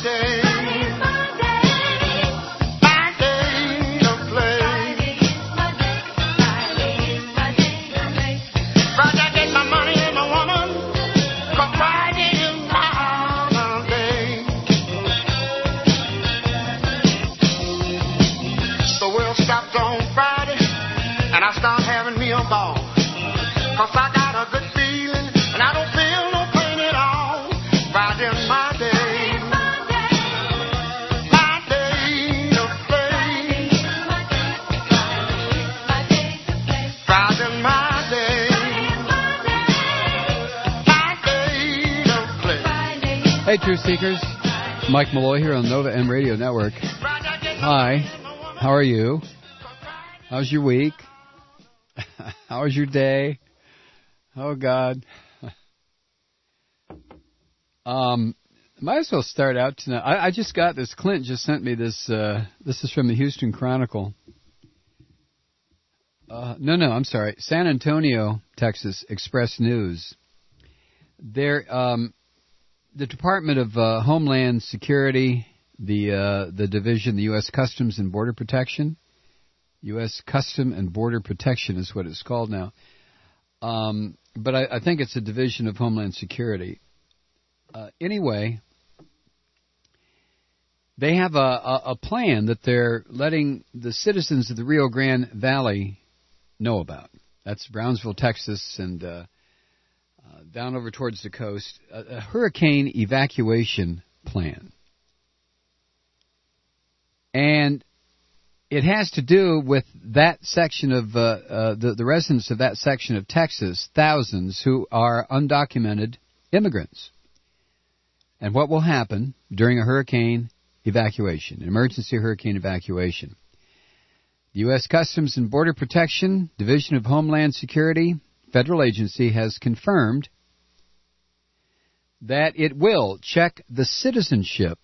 Hey, Truth Seekers. Mike Malloy here on Nova M Radio Network. Hi. How are you? How's your week? How was your day? Oh, God. Might as well start out tonight. I just got this. Clint just sent me this. This is from the Houston Chronicle. I'm sorry. San Antonio, Texas, Express News. The Department of Homeland Security, the division, the U.S. Customs and Border Protection. U.S. Custom and Border Protection is what it's called now. But I think it's a division of Homeland Security. Anyway, they have a plan that they're letting the citizens of the Rio Grande Valley know about. That's Brownsville, Texas, and down over towards the coast, a hurricane evacuation plan. And it has to do with that section of the residents of that section of Texas, thousands who are undocumented immigrants. And what will happen during a hurricane evacuation, an emergency hurricane evacuation? The U.S. Customs and Border Protection, Division of Homeland Security, federal agency, has confirmed that it will check the citizenship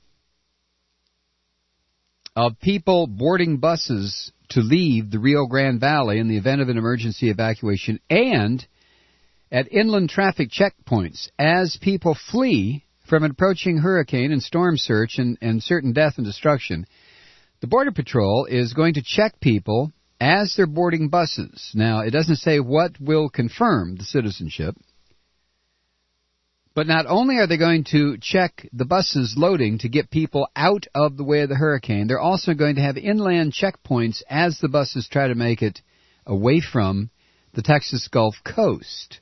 of people boarding buses to leave the Rio Grande Valley in the event of an emergency evacuation, and at inland traffic checkpoints as people flee from an approaching hurricane and storm surge and certain death and destruction. The Border Patrol is going to check people as they're boarding buses. Now, it doesn't say what will confirm the citizenship, but not only are they going to check the buses loading to get people out of the way of the hurricane, they're also going to have inland checkpoints as the buses try to make it away from the Texas Gulf Coast.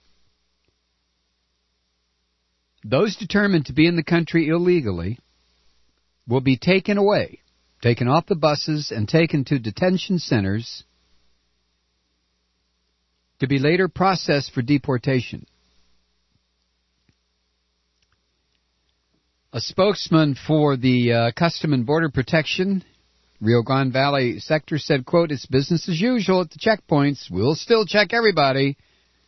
Those determined to be in the country illegally will be taken away, taken off the buses and taken to detention centers to be later processed for deportation. A spokesman for the Custom and Border Protection, Rio Grande Valley sector, said, quote, "It's business as usual at the checkpoints. We'll still check everybody."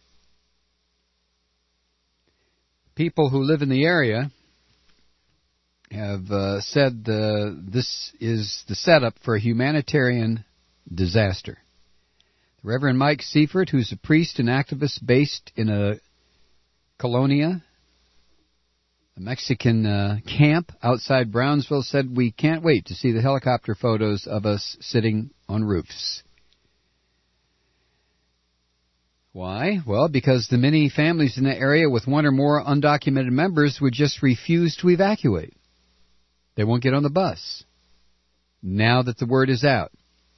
People who live in the area have said this is the setup for a humanitarian disaster. The Reverend Mike Seifert, who's a priest and activist based in a colonia, a Mexican camp outside Brownsville, said, "We can't wait to see the helicopter photos of us sitting on roofs." Why? Well, because the many families in the area with one or more undocumented members would just refuse to evacuate. They won't get on the bus now that the word is out.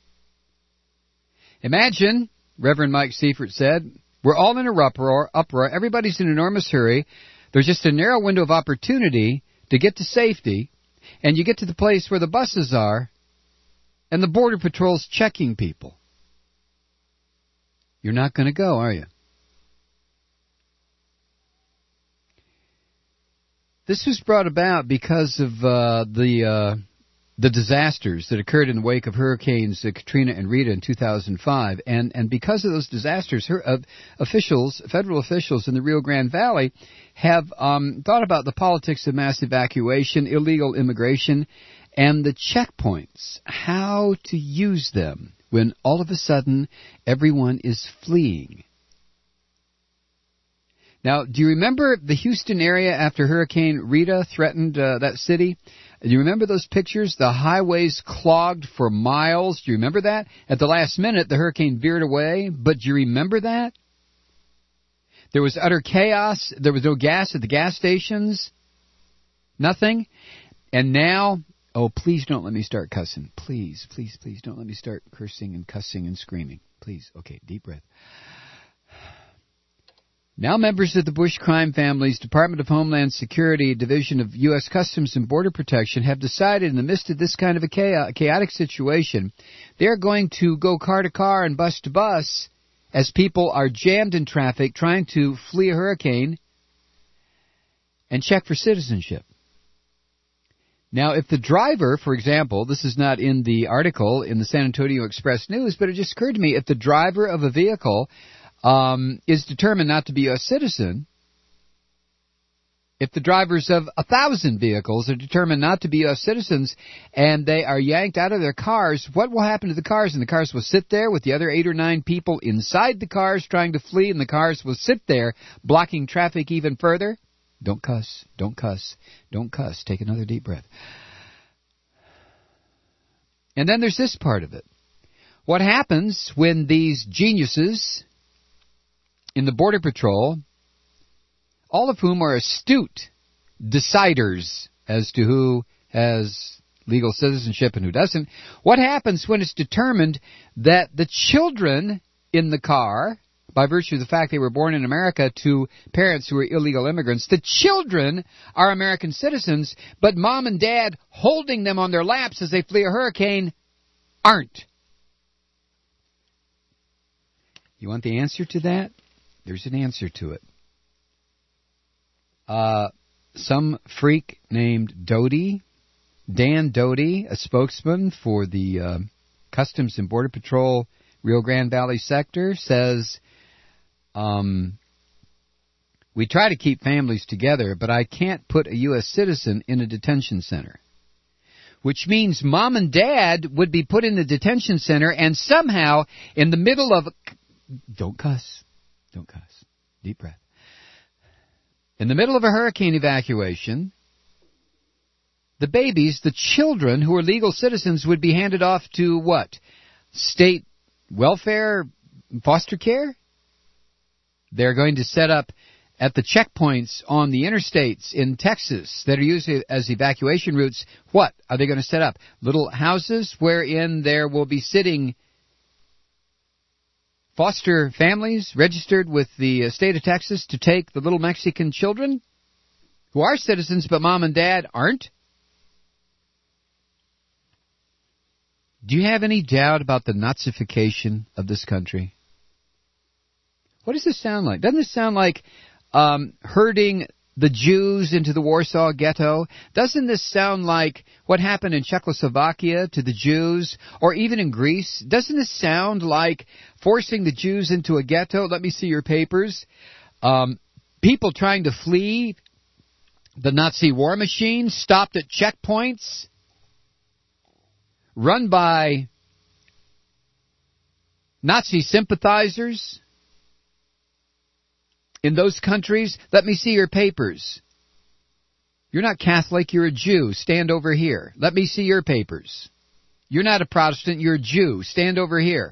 Imagine, Reverend Mike Seifert said, we're all in an uproar. Everybody's in an enormous hurry. There's just a narrow window of opportunity to get to safety, and you get to the place where the buses are, and the Border Patrol's checking people. You're not going to go, are you? This was brought about because of the disasters that occurred in the wake of Hurricanes Katrina and Rita in 2005. And because of those disasters, federal officials in the Rio Grande Valley have thought about the politics of mass evacuation, illegal immigration, and the checkpoints, how to use them when all of a sudden everyone is fleeing. Now, do you remember the Houston area after Hurricane Rita threatened that city? Do you remember those pictures? The highways clogged for miles. Do you remember that? At the last minute, the hurricane veered away, but do you remember that? There was utter chaos. There was no gas at the gas stations. Nothing. And now, oh, please don't let me start cussing. Please, please, please don't let me start cursing and cussing and screaming. Please. Okay, deep breath. Now members of the Bush crime family's Department of Homeland Security Division of U.S. Customs and Border Protection have decided in the midst of this kind of a chaotic situation, they're going to go car to car and bus to bus as people are jammed in traffic trying to flee a hurricane and check for citizenship. Now, if the driver, for example, this is not in the article in the San Antonio Express News, but it just occurred to me, if the driver of a vehicle is determined not to be a citizen, if the drivers of 1,000 vehicles are determined not to be U.S. citizens and they are yanked out of their cars, what will happen to the cars? And the cars will sit there with the other 8 or 9 people inside the cars trying to flee, and the cars will sit there blocking traffic even further? Don't cuss. Don't cuss. Don't cuss. Take another deep breath. And then there's this part of it. What happens when these geniuses in the Border Patrol, all of whom are astute deciders as to who has legal citizenship and who doesn't, what happens when it's determined that the children in the car, by virtue of the fact they were born in America to parents who are illegal immigrants, the children are American citizens, but mom and dad holding them on their laps as they flee a hurricane aren't? You want the answer to that? There's an answer to it. Some freak named Doty, Dan Doty, a spokesman for the Customs and Border Patrol Rio Grande Valley sector, says, we try to keep families together, but I can't put a U.S. citizen in a detention center. Which means mom and dad would be put in the detention center, and somehow in the middle of... Don't cuss. Don't cuss. Deep breath. In the middle of a hurricane evacuation, the babies, the children who are legal citizens, would be handed off to what? State welfare, foster care? They're going to set up at the checkpoints on the interstates in Texas that are used as evacuation routes. What are they going to set up? Little houses wherein there will be sitting foster families registered with the state of Texas to take the little Mexican children who are citizens but mom and dad aren't? Do you have any doubt about the Nazification of this country? What does this sound like? Doesn't this sound like herding the Jews into the Warsaw Ghetto? Doesn't this sound like what happened in Czechoslovakia to the Jews, or even in Greece? Doesn't this sound like forcing the Jews into a ghetto? Let me see your papers. People trying to flee the Nazi war machine, stopped at checkpoints, run by Nazi sympathizers in those countries. Let me see your papers. You're not Catholic, you're a Jew. Stand over here. Let me see your papers. You're not a Protestant, you're a Jew. Stand over here.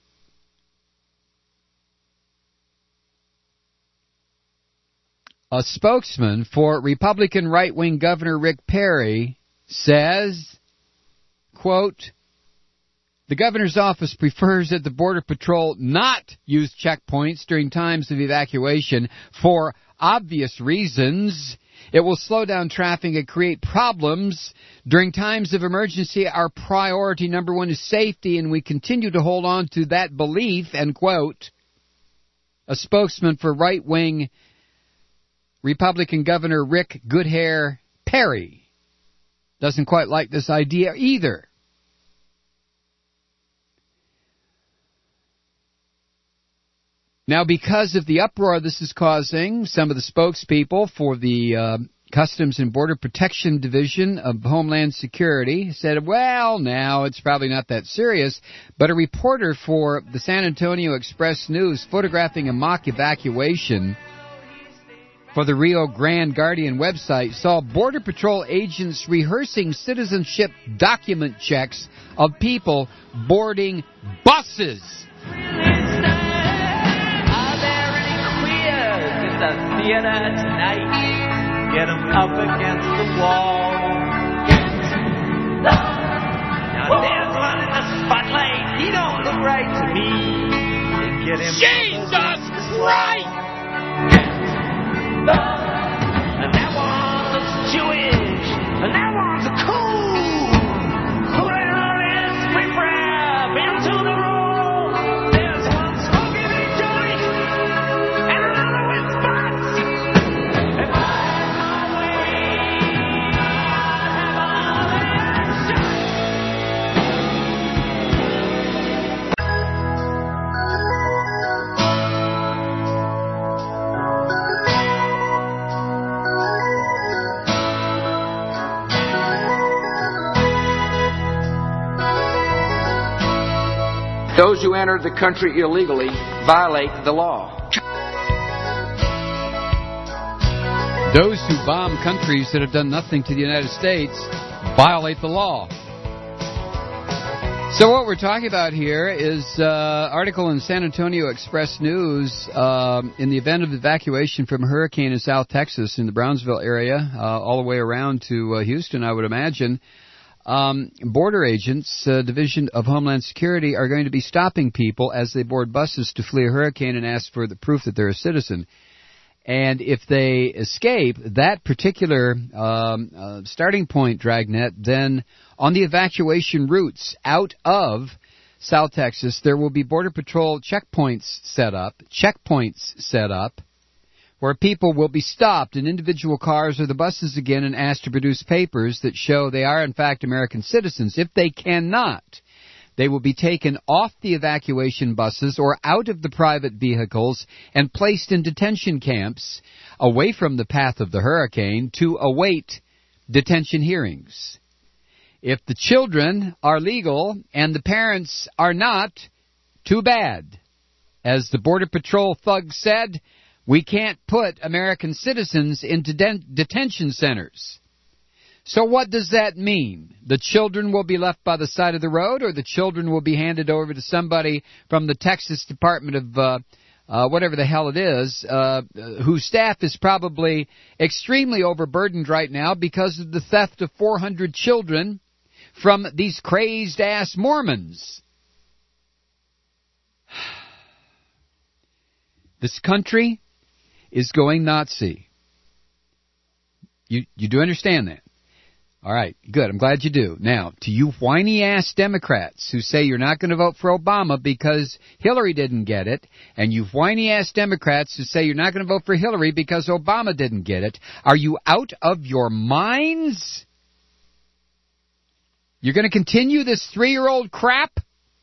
A spokesman for Republican right-wing Governor Rick Perry says, quote, the governor's office prefers that the Border Patrol not use checkpoints during times of evacuation for obvious reasons. It will slow down traffic and create problems. During times of emergency, our priority number one is safety, and we continue to hold on to that belief, end quote. A spokesman for right-wing Republican Governor Rick Goodhair Perry doesn't quite like this idea either. Now, because of the uproar this is causing, some of the spokespeople for the Customs and Border Protection Division of Homeland Security said, well, now it's probably not that serious, but a reporter for the San Antonio Express News photographing a mock evacuation for the Rio Grande Guardian website saw Border Patrol agents rehearsing citizenship document checks of people boarding buses. Are there any queers in the theater tonight? Get them up against the wall. Now there's one in the spotlight. He don't look right to me. Get him Jesus Christ! And that one's Jewish, and that one's a cool. Who the hell is prefab into the room? There's one smoking a joint, and another with spots. If I had my way, I'd have a shot. Those who enter the country illegally violate the law. Those who bomb countries that have done nothing to the United States violate the law. So what we're talking about here is article in San Antonio Express News. In the event of evacuation from a hurricane in South Texas, in the Brownsville area, all the way around to Houston, I would imagine, border agents, Division of Homeland Security, are going to be stopping people as they board buses to flee a hurricane and ask for the proof that they're a citizen. And if they escape that particular starting point, Dragnet, then on the evacuation routes out of South Texas, there will be Border Patrol checkpoints set up, where people will be stopped in individual cars or the buses again and asked to produce papers that show they are in fact American citizens. If they cannot, they will be taken off the evacuation buses or out of the private vehicles and placed in detention camps away from the path of the hurricane to await detention hearings. If the children are legal and the parents are not, too bad. As the Border Patrol thug said, we can't put American citizens into detention centers. So what does that mean? The children will be left by the side of the road, or the children will be handed over to somebody from the Texas Department of whatever the hell it is, whose staff is probably extremely overburdened right now because of the theft of 400 children from these crazed-ass Mormons. This country is going Nazi. You do understand that? All right, good. I'm glad you do. Now, to you whiny-ass Democrats who say you're not going to vote for Obama because Hillary didn't get it, and you whiny-ass Democrats who say you're not going to vote for Hillary because Obama didn't get it, are you out of your minds? You're going to continue this 3-year-old crap?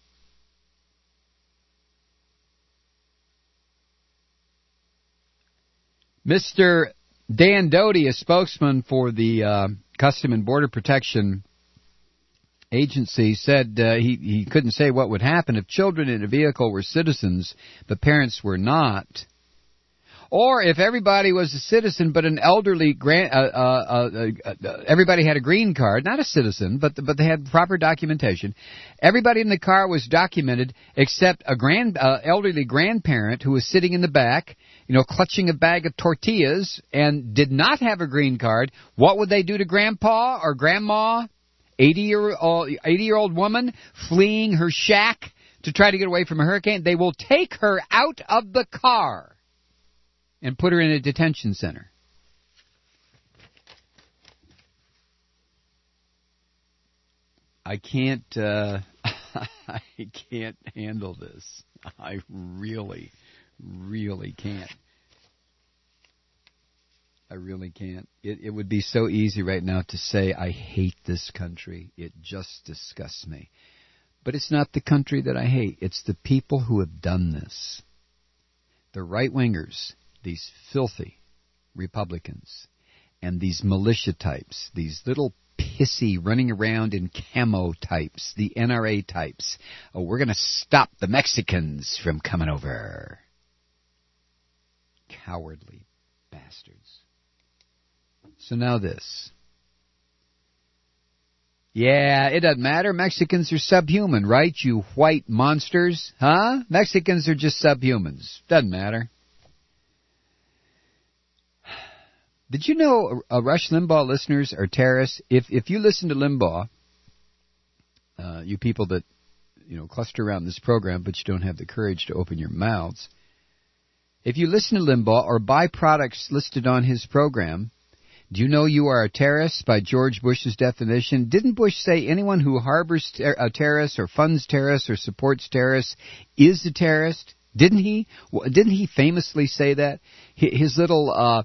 Mr. Dan Doty, a spokesman for the Custom and Border Protection Agency, said he couldn't say what would happen if children in a vehicle were citizens but parents were not. Or if everybody was a citizen but an elderly everybody had a green card, not a citizen, but they had proper documentation. Everybody in the car was documented except a elderly grandparent who was sitting in the back, clutching a bag of tortillas and did not have a green card. What would they do to grandpa or grandma? 80-year-old woman fleeing her shack to try to get away from a hurricane? They will take her out of the car and put her in a detention center. I can't handle this. I really can't. I really can't. It would be so easy right now to say, I hate this country. It just disgusts me. But it's not the country that I hate. It's the people who have done this. The right-wingers, these filthy Republicans, and these militia types, these little pissy running around in camo types, the NRA types. Oh, we're going to stop the Mexicans from coming over. Cowardly bastards. Bastards. So now this. Yeah, it doesn't matter. Mexicans are subhuman, right, you white monsters? Huh? Mexicans are just subhumans. Doesn't matter. Did you know Rush Limbaugh listeners are terrorists? If you listen to Limbaugh, you people that cluster around this program, but you don't have the courage to open your mouths, if you listen to Limbaugh or buy products listed on his program, do you know you are a terrorist by George Bush's definition? Didn't Bush say anyone who harbors terrorists or funds terrorists or supports terrorists is a terrorist? Didn't he? Didn't he famously say that? His little,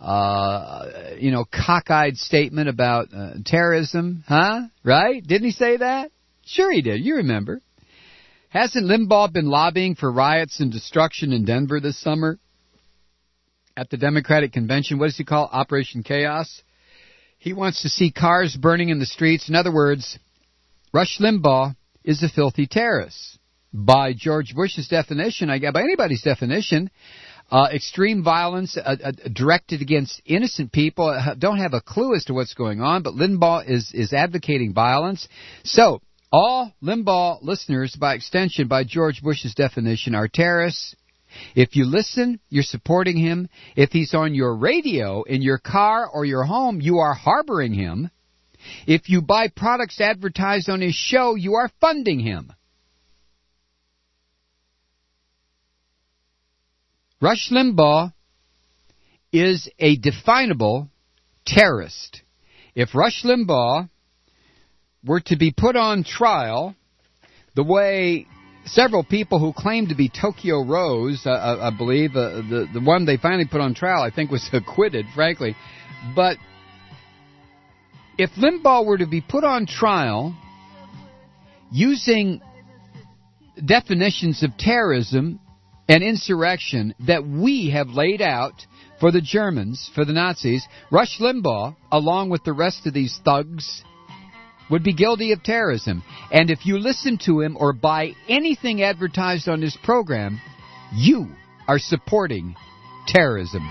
cockeyed statement about terrorism, huh? Right? Didn't he say that? Sure he did. You remember. Hasn't Limbaugh been lobbying for riots and destruction in Denver this summer? At the Democratic Convention, what does he call Operation Chaos? He wants to see cars burning in the streets. In other words, Rush Limbaugh is a filthy terrorist. By George Bush's definition, by anybody's definition, extreme violence directed against innocent people don't have a clue as to what's going on, but Limbaugh is advocating violence. So, all Limbaugh listeners, by extension, by George Bush's definition, are terrorists. If you listen, you're supporting him. If he's on your radio, in your car, or your home, you are harboring him. If you buy products advertised on his show, you are funding him. Rush Limbaugh is a definable terrorist. If Rush Limbaugh were to be put on trial the way several people who claim to be Tokyo Rose, I believe, the one they finally put on trial, I think was acquitted, frankly. But if Limbaugh were to be put on trial using definitions of terrorism and insurrection that we have laid out for the Germans, for the Nazis, Rush Limbaugh, along with the rest of these thugs, would be guilty of terrorism. And if you listen to him or buy anything advertised on his program, you are supporting terrorism.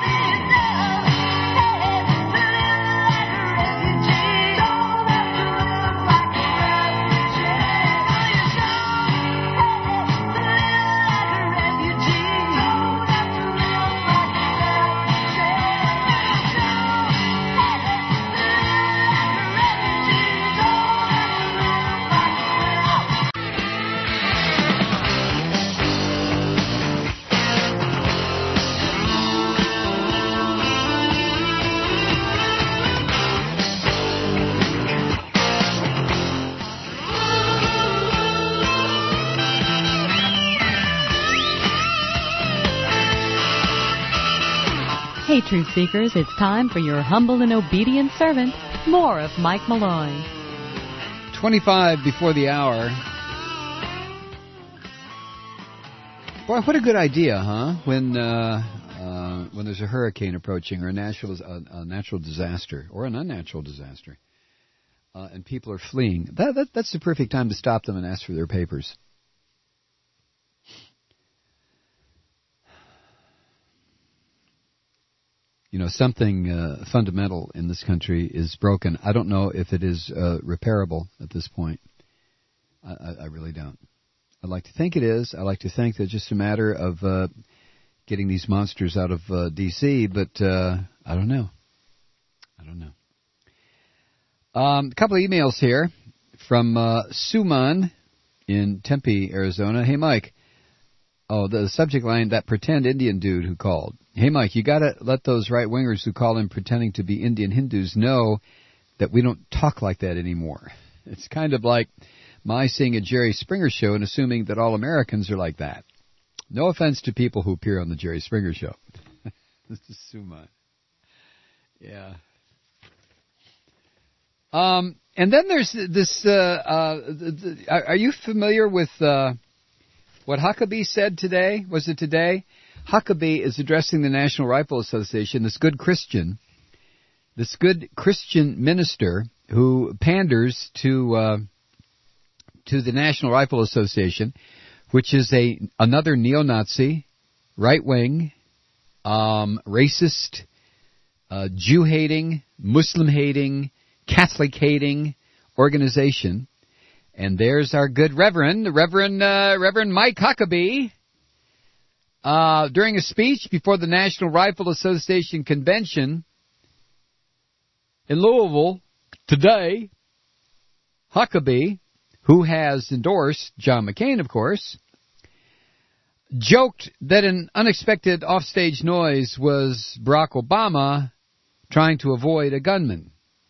Hey, Truth Seekers, it's time for your humble and obedient servant, more of Mike Malloy. 25 before the hour. Boy, what a good idea, huh? When there's a hurricane approaching or a natural disaster or an unnatural disaster, and people are fleeing, that's the perfect time to stop them and ask for their papers. Something fundamental in this country is broken. I don't know if it is repairable at this point. I really don't. I'd like to think it is. I like to think that it's just a matter of getting these monsters out of D.C., but I don't know. A couple of emails here from Suman in Tempe, Arizona. Hey, Mike. Oh, the subject line, that pretend Indian dude who called. Hey, Mike, you got to let those right-wingers who call in pretending to be Indian Hindus know that we don't talk like that anymore. It's kind of like my seeing a Jerry Springer show and assuming that all Americans are like that. No offense to people who appear on the Jerry Springer show. This is Suman. Yeah. And then there's this, are you familiar with what Huckabee said today? Was it today? Huckabee is addressing the National Rifle Association, this good Christian minister who panders to the National Rifle Association, which is another neo-Nazi, right-wing racist, Jew-hating, Muslim-hating, Catholic-hating organization. And there's our good Reverend Mike Huckabee, during a speech before the National Rifle Association Convention in Louisville today. Huckabee, who has endorsed John McCain, of course, joked that an unexpected offstage noise was Barack Obama trying to avoid a gunman.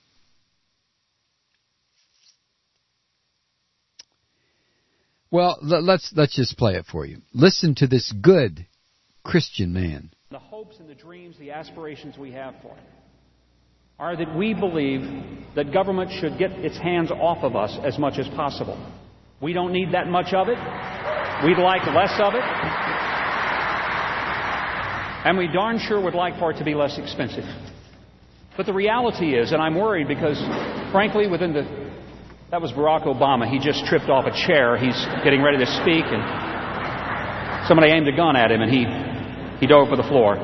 Well, let's just play it for you. Listen to this good Christian man. The hopes and the dreams, the aspirations we have for it are that we believe that government should get its hands off of us as much as possible. We don't need that much of it. We'd like less of it. And we darn sure would like for it to be less expensive. But the reality is, and I'm worried because, frankly, that was Barack Obama. He just tripped off a chair. He's getting ready to speak, and somebody aimed a gun at him, and he dove for the floor.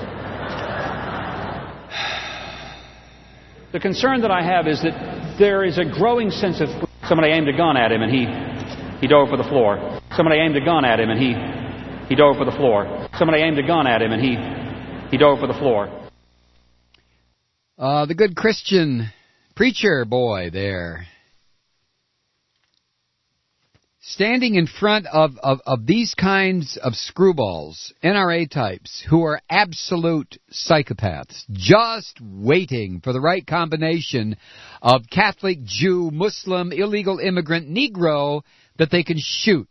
The concern that I have is that there is a growing sense of somebody aimed a gun at him, and he dove for the floor. Somebody aimed a gun at him, and he dove for the floor. Somebody aimed a gun at him, and he dove for the floor. The good Christian preacher boy there, standing in front of these kinds of screwballs, NRA types, who are absolute psychopaths, just waiting for the right combination of Catholic, Jew, Muslim, illegal immigrant, Negro that they can shoot.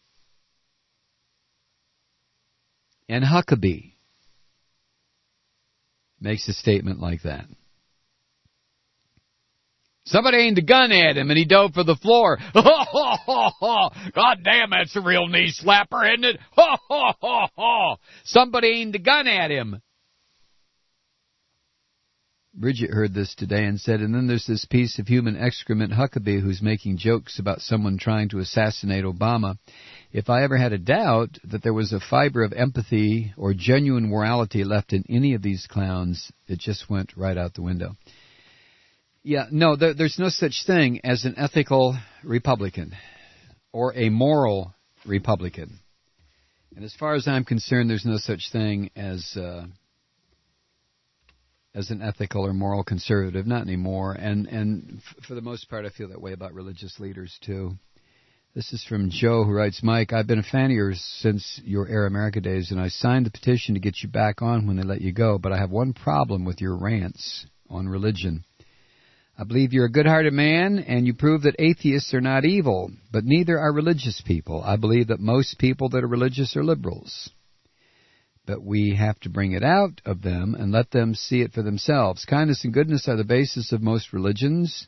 And Huckabee makes a statement like that. Somebody aimed a gun at him and he dove for the floor. God damn, that's a real knee slapper, isn't it? Somebody aimed a gun at him. Bridget heard this today and said, and then there's this piece of human excrement, Huckabee, who's making jokes about someone trying to assassinate Obama. If I ever had a doubt that there was a fiber of empathy or genuine morality left in any of these clowns, it just went right out the window. Yeah, no, there's no such thing as an ethical Republican or a moral Republican. And as far as I'm concerned, there's no such thing as an ethical or moral conservative, not anymore. And for the most part, I feel that way about religious leaders, too. This is from Joe, who writes, Mike, I've been a fan of yours since your Air America days, and I signed the petition to get you back on when they let you go, but I have one problem with your rants on religion. I believe you're a good-hearted man, and you prove that atheists are not evil, but neither are religious people. I believe that most people that are religious are liberals. But we have to bring it out of them and let them see it for themselves. Kindness and goodness are the basis of most religions.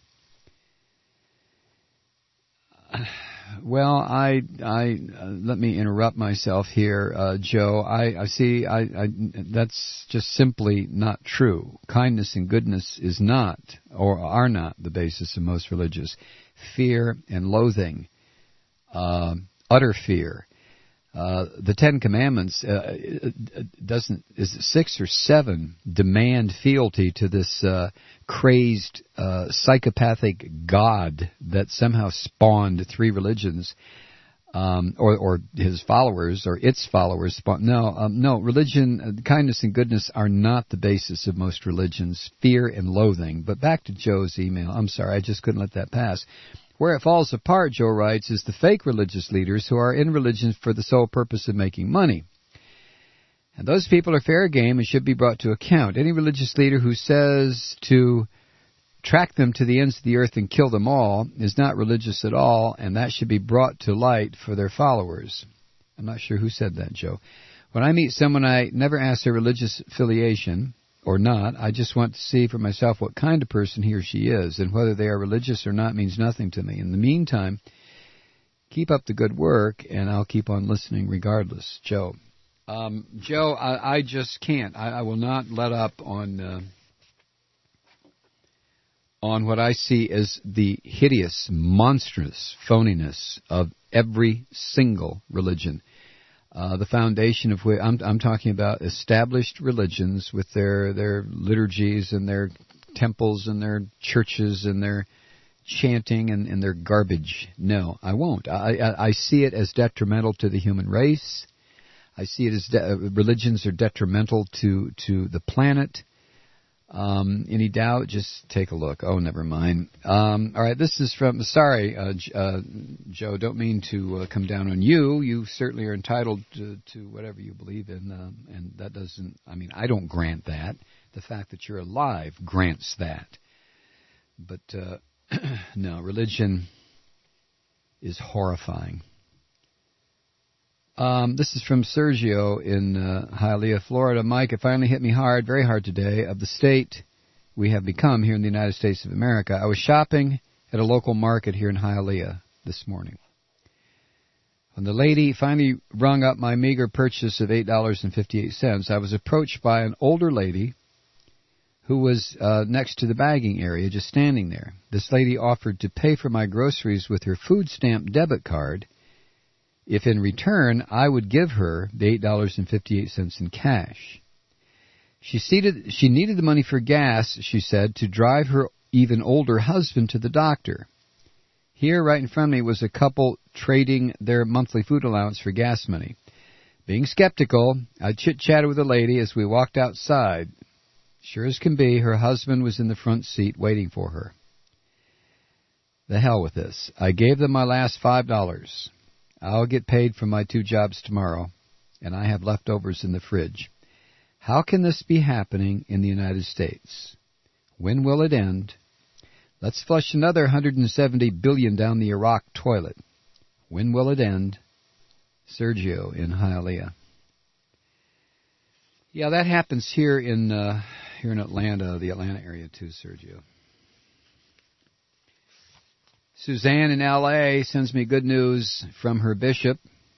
Well, let me interrupt myself here, Joe. I see. That's just simply not true. Kindness and goodness is not, or are not, the basis of most religions. Fear and loathing, utter fear. The Ten Commandments is it 6 or 7 demand fealty to this crazed psychopathic God that somehow spawned 3 religions, or his followers or its followers spawned. No, religion, kindness and goodness are not the basis of most religions. Fear and loathing. But back to Joe's email. I'm sorry, I just couldn't let that pass. Where it falls apart, Joe writes, is the fake religious leaders who are in religion for the sole purpose of making money. And those people are fair game and should be brought to account. Any religious leader who says to track them to the ends of the earth and kill them all is not religious at all, and that should be brought to light for their followers. I'm not sure who said that, Joe. When I meet someone, I never ask their religious affiliation or not. I just want to see for myself what kind of person he or she is, and whether they are religious or not means nothing to me. In the meantime, keep up the good work, and I'll keep on listening regardless. Joe. Joe, I just can't. I will not let up on what I see as the hideous, monstrous phoniness of every single religion. The foundation of which I'm talking about established religions with their liturgies and their temples and their churches and their chanting and their garbage. No, I won't. I see it as detrimental to the human race. I see it as religions are detrimental to the planet. Any doubt? Just take a look. Oh, never mind. All right, this is from. Sorry, Joe. Don't mean to come down on you. You certainly are entitled to whatever you believe in, and that doesn't. I mean, I don't grant that. The fact that you're alive grants that. But no, religion is horrifying. This is from Sergio in Hialeah, Florida. Mike, it finally hit me hard, very hard today, of the state we have become here in the United States of America. I was shopping at a local market here in Hialeah this morning. When the lady finally rung up my meager purchase of $8.58, I was approached by an older lady who was next to the bagging area, just standing there. This lady offered to pay for my groceries with her food stamp debit card if in return I would give her the $8.58 in cash. She needed the money for gas, she said, to drive her even older husband to the doctor. Here, right in front of me, was a couple trading their monthly food allowance for gas money. Being skeptical, I chit-chatted with the lady as we walked outside. Sure as can be, her husband was in the front seat waiting for her. The hell with this. I gave them my last $5. I'll get paid for my 2 jobs tomorrow, and I have leftovers in the fridge. How can this be happening in the United States? When will it end? Let's flush another $170 billion down the Iraq toilet. When will it end? Sergio in Hialeah. Yeah, that happens here in Atlanta, the Atlanta area too, Sergio. Suzanne in L.A. sends me good news from her bishop.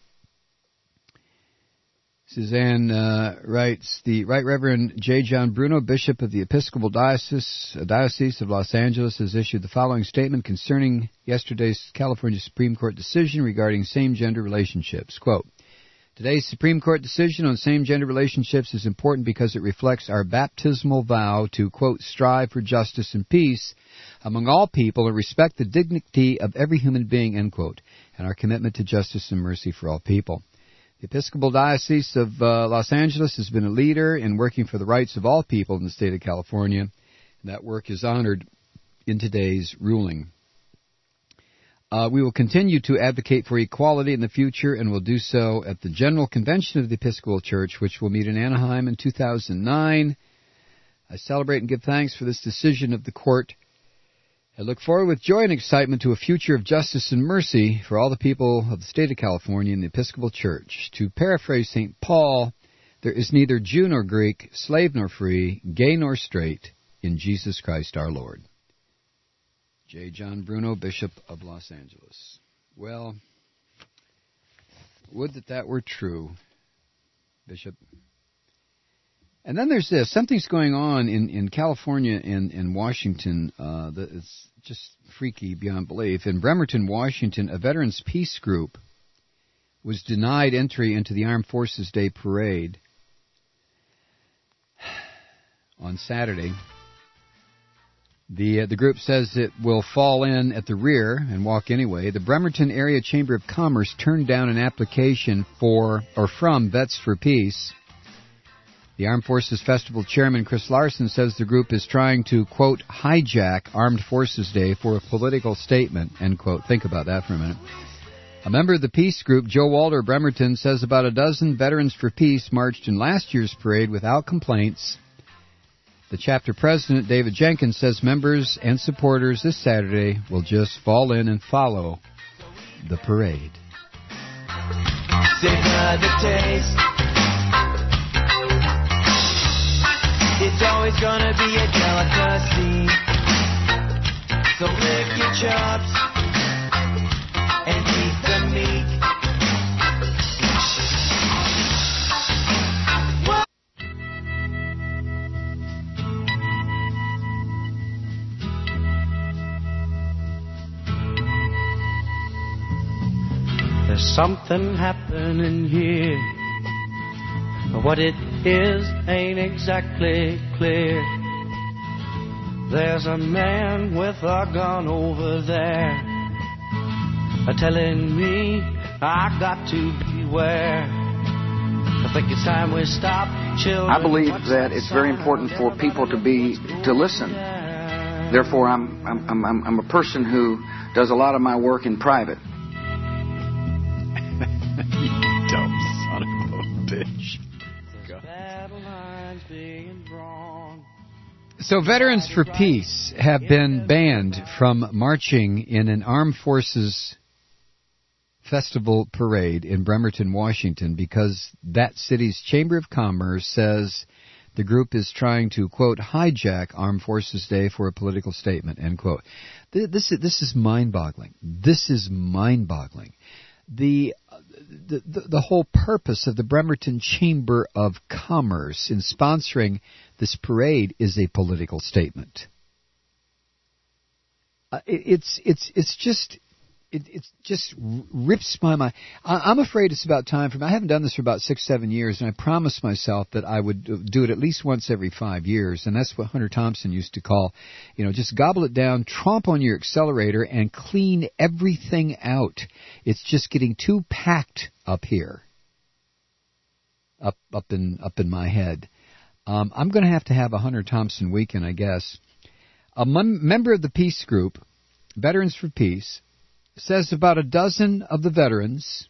Suzanne writes, the Right Reverend J. John Bruno, Bishop of the Episcopal Diocese of Los Angeles, has issued the following statement concerning yesterday's California Supreme Court decision regarding same-gender relationships. Quote, today's Supreme Court decision on same-gender relationships is important because it reflects our baptismal vow to, quote, strive for justice and peace among all people and respect the dignity of every human being, end quote, and our commitment to justice and mercy for all people. The Episcopal Diocese of Los Angeles has been a leader in working for the rights of all people in the state of California, and that work is honored in today's ruling. We will continue to advocate for equality in the future and will do so at the General Convention of the Episcopal Church, which will meet in Anaheim in 2009. I celebrate and give thanks for this decision of the court. I look forward with joy and excitement to a future of justice and mercy for all the people of the state of California and the Episcopal Church. To paraphrase St. Paul, there is neither Jew nor Greek, slave nor free, gay nor straight, in Jesus Christ our Lord. J. John Bruno, Bishop of Los Angeles. Well, would that were true, Bishop. And then there's this. Something's going on in California and in Washington that is just freaky beyond belief. In Bremerton, Washington, a Veterans Peace Group was denied entry into the Armed Forces Day Parade on Saturday. The group says it will fall in at the rear and walk anyway. The Bremerton Area Chamber of Commerce turned down an application from Vets for Peace. The Armed Forces Festival chairman, Chris Larson, says the group is trying to, quote, hijack Armed Forces Day for a political statement, end quote. Think about that for a minute. A member of the peace group, Joe Walter of Bremerton, says about a dozen Veterans for Peace marched in last year's parade without complaints. The chapter president, David Jenkins, says members and supporters this Saturday will just fall in and follow the parade. Savor the taste. It's always gonna be a delicacy. So lick your chops and eat the meat. There's something happening here. What it is ain't exactly clear. There's a man with a gun over there, telling me I got to beware. I think it's time we stop, children. I believe that it's very important for people to listen. Therefore, I'm a person who does a lot of my work in private. You dumb son of a bitch. So Veterans for Peace have been banned from marching in an armed forces festival parade in Bremerton, Washington, because that city's Chamber of Commerce says the group is trying to, quote, hijack Armed Forces Day for a political statement, end quote. This is mind-boggling. This is mind-boggling. The whole purpose of the Bremerton Chamber of Commerce in sponsoring this parade is a political statement. It just rips my mind. I'm afraid it's about time for me. I haven't done this for about 6-7 years, and I promised myself that I would do it at least once every 5 years, and that's what Hunter Thompson used to call, just gobble it down, tromp on your accelerator, and clean everything out. It's just getting too packed up here, up in my head. I'm going to have a Hunter Thompson weekend, I guess. A member of the peace group, Veterans for Peace, says about a dozen of the veterans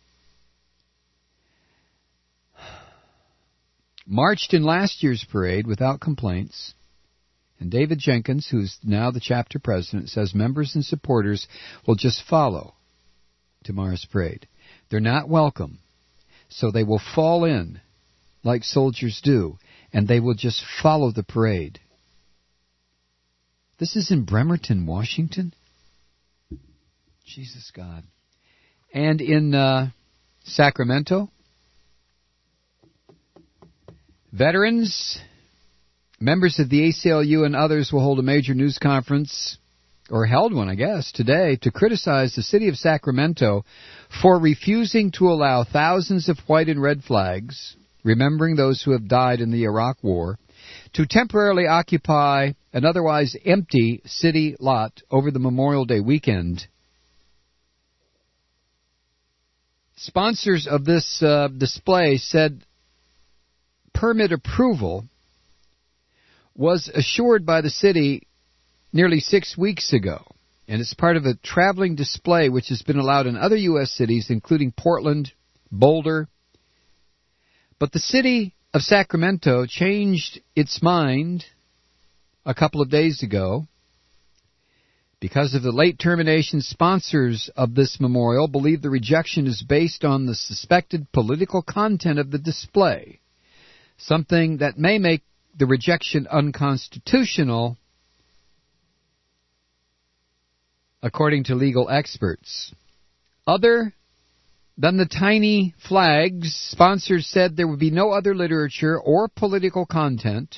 marched in last year's parade without complaints. And David Jenkins, who's now the chapter president, says members and supporters will just follow tomorrow's parade. They're not welcome, so they will fall in like soldiers do, and they will just follow the parade. This is in Bremerton, Washington? Jesus God. And in Sacramento, veterans, members of the ACLU and others will hold a major news conference, or held one, I guess, today, to criticize the city of Sacramento for refusing to allow thousands of white and red flags, remembering those who have died in the Iraq War, to temporarily occupy an otherwise empty city lot over the Memorial Day weekend. Sponsors of this display said permit approval was assured by the city nearly 6 weeks ago, and it's part of a traveling display which has been allowed in other U.S. cities, including Portland, Boulder. But the city of Sacramento changed its mind a couple of days ago. Because of the late termination, sponsors of this memorial believe the rejection is based on the suspected political content of the display, something that may make the rejection unconstitutional, according to legal experts. Other than the tiny flags, sponsors said there would be no other literature or political content.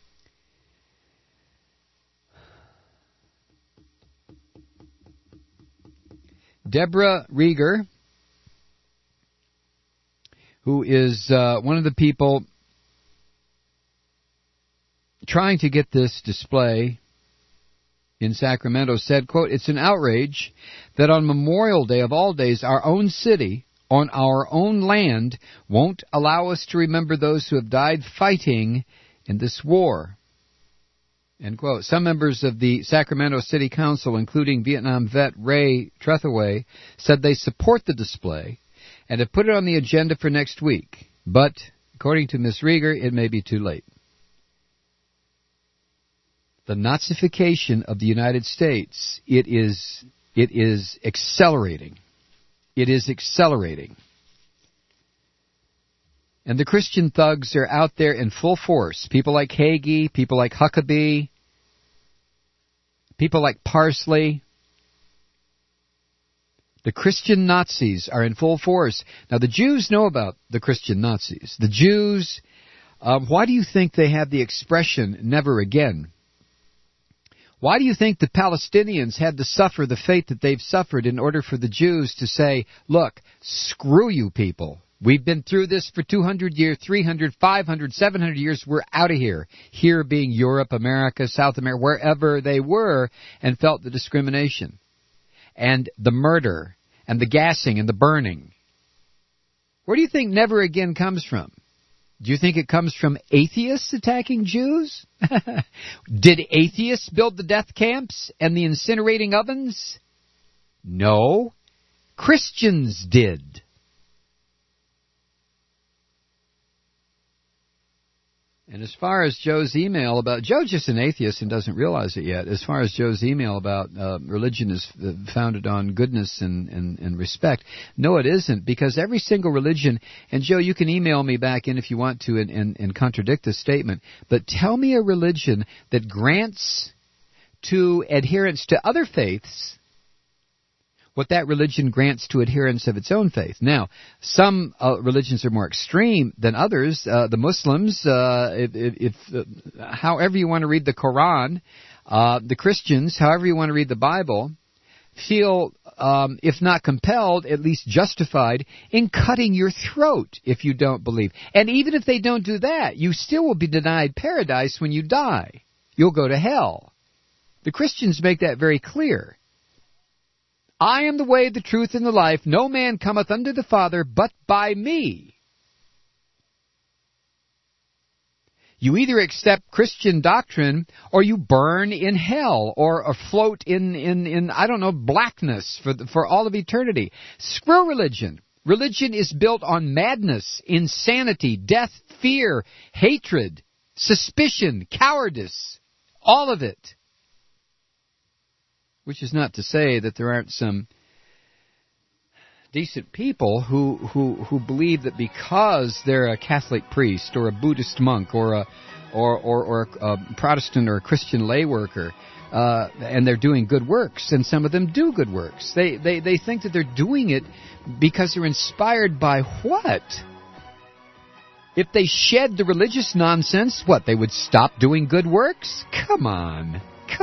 Deborah Rieger, who is one of the people trying to get this display in Sacramento, said, quote, "It's an outrage that on Memorial Day of all days, our own city, on our own land, won't allow us to remember those who have died fighting in this war." End quote. Some members of the Sacramento City Council, including Vietnam vet Ray Trethewey, said they support the display and have put it on the agenda for next week. But, according to Ms. Rieger, it may be too late. The Nazification of the United States, it is accelerating. It is accelerating. And the Christian thugs are out there in full force. People like Hagee, people like Huckabee, people like Parsley. The Christian Nazis are in full force. Now, the Jews know about the Christian Nazis. The Jews, why do you think they have the expression, never again? Why do you think the Palestinians had to suffer the fate that they've suffered in order for the Jews to say, look, screw you people. We've been through this for 200 years, 300, 500, 700 years. We're out of here. Here being Europe, America, South America, wherever they were, and felt the discrimination and the murder and the gassing and the burning. Where do you think never again comes from? Do you think it comes from atheists attacking Jews? Did atheists build the death camps and the incinerating ovens? No. Christians did. And as far as Joe's email about... Joe's just an atheist and doesn't realize it yet. As far as Joe's email about religion is founded on goodness and respect, no, it isn't, because every single religion... And Joe, you can email me back in if you want to and contradict this statement, but tell me a religion that grants to adherents to other faiths what that religion grants to adherents of its own faith. Now, some religions are more extreme than others. The Muslims, however you want to read the Quran, the Christians, however you want to read the Bible, feel, if not compelled, at least justified in cutting your throat if you don't believe. And even if they don't do that, you still will be denied paradise when you die. You'll go to hell. The Christians make that very clear. I am the way, the truth, and the life. No man cometh unto the Father but by me. You either accept Christian doctrine or you burn in hell or float in I don't know, blackness for all of eternity. Screw religion. Religion is built on madness, insanity, death, fear, hatred, suspicion, cowardice. All of it. Which is not to say that there aren't some decent people who believe that because they're a Catholic priest or a Buddhist monk or a Protestant or a Christian lay worker, and they're doing good works, and some of them do good works. They think that they're doing it because they're inspired by what? If they shed the religious nonsense, what, they would stop doing good works? Come on.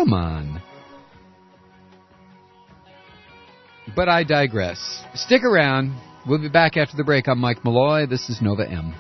But I digress. Stick around. We'll be back after the break. I'm Mike Malloy. This is Nova M.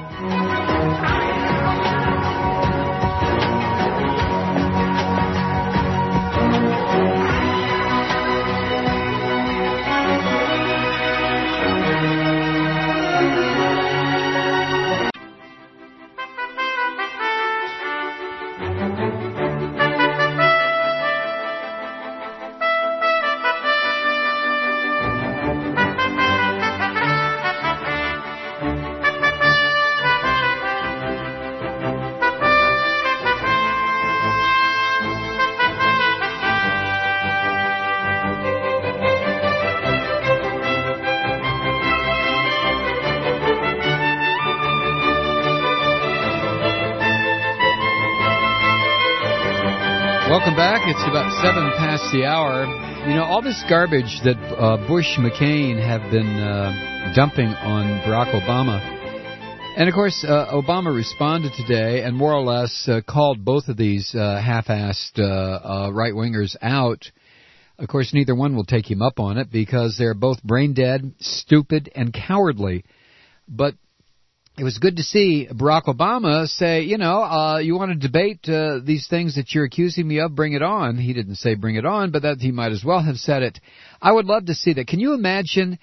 Welcome back. It's about 7 past the hour. You know, all this garbage that Bush, McCain have been dumping on Barack Obama. And, of course, Obama responded today and more or less called both of these half-assed right-wingers out. Of course, neither one will take him up on it because they're both brain-dead, stupid, and cowardly. But it was good to see Barack Obama say, you want to debate these things that you're accusing me of, bring it on. He didn't say bring it on, but that he might as well have said it. I would love to see that. Can you imagine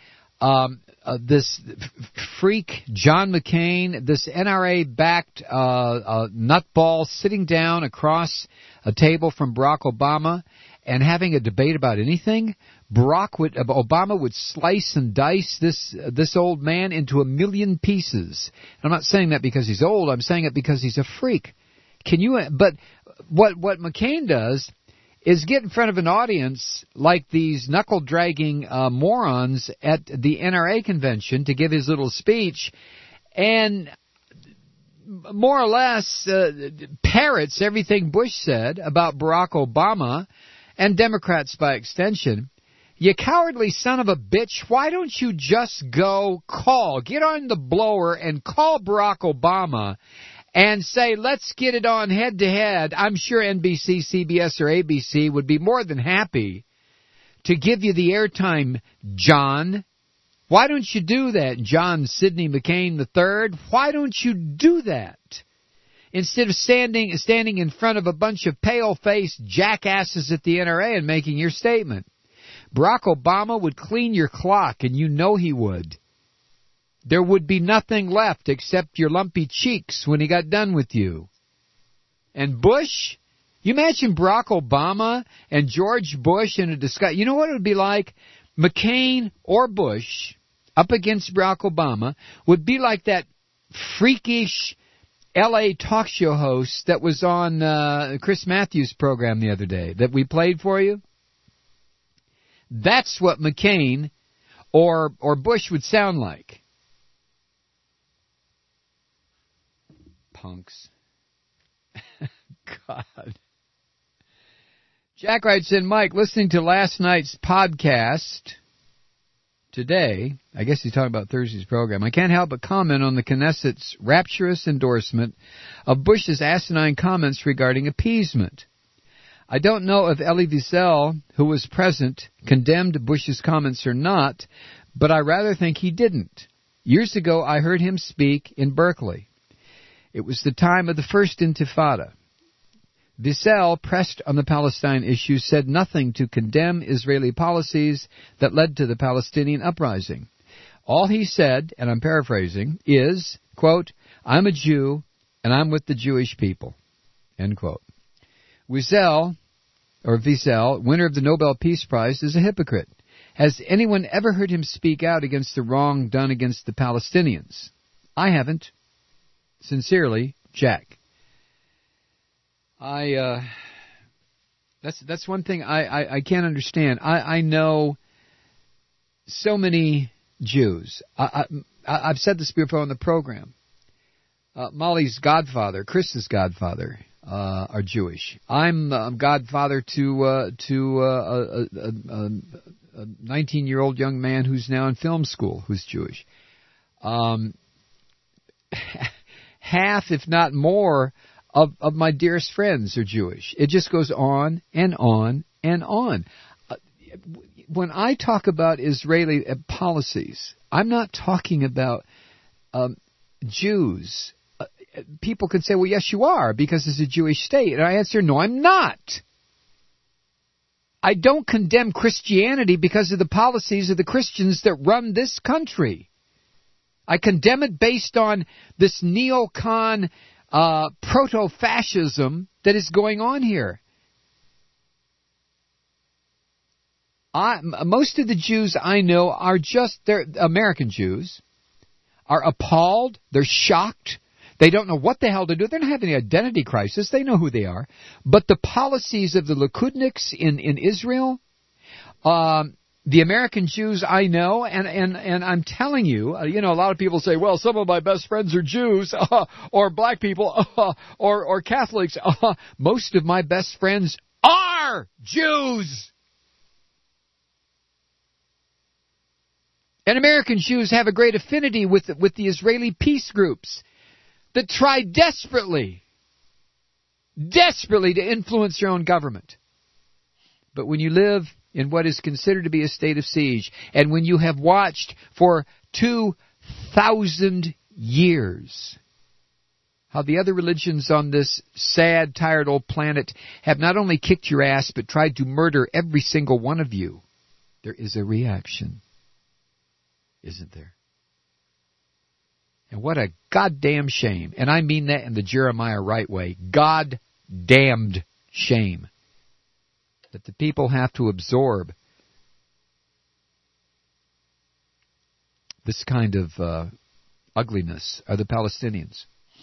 this freak John McCain, this NRA-backed nutball sitting down across a table from Barack Obama and having a debate about anything? Obama would slice and dice this old man into a million pieces. I'm not saying that because he's old. I'm saying it because he's a freak. But what McCain does is get in front of an audience like these knuckle-dragging morons at the NRA convention to give his little speech, and more or less parrots everything Bush said about Barack Obama and Democrats by extension. You cowardly son of a bitch, why don't you just get on the blower and call Barack Obama and say, let's get it on head-to-head, I'm sure NBC, CBS, or ABC would be more than happy to give you the airtime, John. Why don't you do that, John Sidney McCain III? Why don't you do that? Instead of standing in front of a bunch of pale-faced jackasses at the NRA and making your statement. Barack Obama would clean your clock, and you know he would. There would be nothing left except your lumpy cheeks when he got done with you. And Bush? You imagine Barack Obama and George Bush in a discussion. You know what it would be like? McCain or Bush up against Barack Obama would be like that freakish L.A. talk show host that was on Chris Matthews' program the other day that we played for you. That's what McCain or Bush would sound like. Punks. God. Jack writes in, Mike, listening to last night's podcast today, I guess he's talking about Thursday's program, I can't help but comment on the Knesset's rapturous endorsement of Bush's asinine comments regarding appeasement. I don't know if Elie Wiesel, who was present, condemned Bush's comments or not, but I rather think he didn't. Years ago, I heard him speak in Berkeley. It was the time of the First Intifada. Wiesel, pressed on the Palestine issue, said nothing to condemn Israeli policies that led to the Palestinian uprising. All he said, and I'm paraphrasing, is, quote, I'm a Jew, and I'm with the Jewish people, end quote. Wiesel, winner of the Nobel Peace Prize, is a hypocrite. Has anyone ever heard him speak out against the wrong done against the Palestinians? I haven't. Sincerely, Jack. That's one thing I can't understand. I know so many Jews. I've said this before on the program. Molly's godfather, Chris's godfather, are Jewish. I'm godfather to a 19-year-old young man who's now in film school who's Jewish. Half, if not more, of my dearest friends are Jewish. It just goes on and on and on. When I talk about Israeli policies, I'm not talking about Jews. People can say, well, yes, you are, because it's a Jewish state. And I answer, no, I'm not. I don't condemn Christianity because of the policies of the Christians that run this country. I condemn it based on this neocon proto-fascism that is going on here. Most of the Jews I know are they're American Jews, are appalled, they're shocked, they don't know what the hell to do, they don't have any identity crisis, they know who they are. But the policies of the Likudniks in Israel, the American Jews I know, and I'm telling you, a lot of people say, well, some of my best friends are Jews, or black people, or Catholics. Most of my best friends are Jews. And American Jews have a great affinity with the Israeli peace groups that try desperately to influence their own government. But when you live in what is considered to be a state of siege, and when you have watched for 2,000 years how the other religions on this sad, tired old planet have not only kicked your ass, but tried to murder every single one of you, there is a reaction, isn't there? And what a goddamn shame, and I mean that in the Jeremiah Wright way, goddamned shame, that the people have to absorb this kind of ugliness are the Palestinians.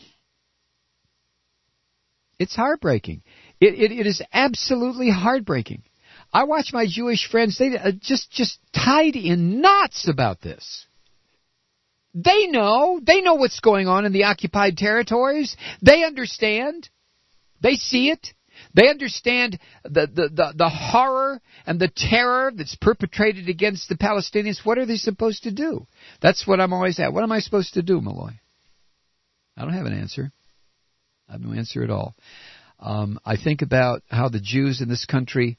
It's heartbreaking. It is absolutely heartbreaking. I watch my Jewish friends, they just tied in knots about this. They know what's going on in the occupied territories. They understand. They see it. They understand the horror and the terror that's perpetrated against the Palestinians. What are they supposed to do? That's what I'm always at. What am I supposed to do, Malloy? I don't have an answer. I have no answer at all. I think about how the Jews in this country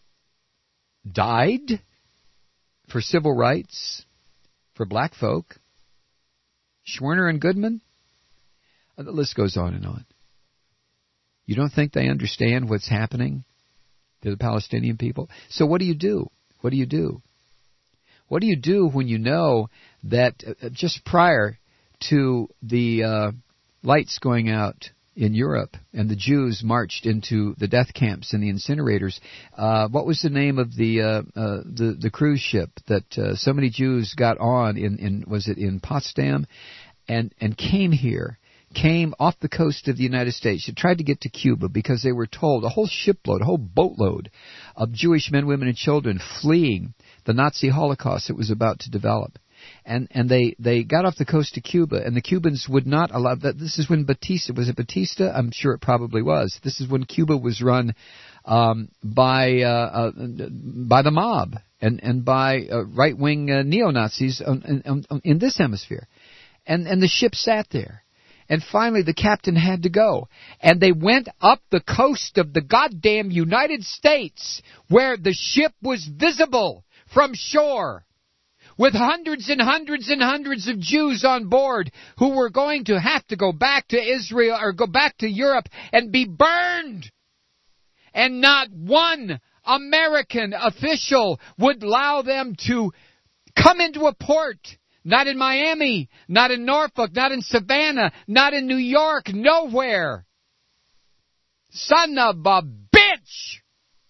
died for civil rights, for black folk. Schwerner and Goodman. The list goes on and on. You don't think they understand what's happening to the Palestinian people? So what do you do? What do you do? What do you do when you know that just prior to the lights going out in Europe and the Jews marched into the death camps and the incinerators, what was the name of the cruise ship that so many Jews got on was it in Potsdam and came off the coast of the United States. They tried to get to Cuba because they were told a whole shipload, a whole boatload of Jewish men, women, and children fleeing the Nazi Holocaust that was about to develop. And they got off the coast of Cuba, and the Cubans would not allow that. This is when Batista, was it Batista? I'm sure it probably was. This is when Cuba was run by the mob and by right-wing neo-Nazis in this hemisphere. And the ship sat there. And finally, the captain had to go. And they went up the coast of the goddamn United States, where the ship was visible from shore, with hundreds and hundreds and hundreds of Jews on board who were going to have to go back to Israel or go back to Europe and be burned. And not one American official would allow them to come into a port. Not in Miami, not in Norfolk, not in Savannah, not in New York, nowhere. Son of a bitch!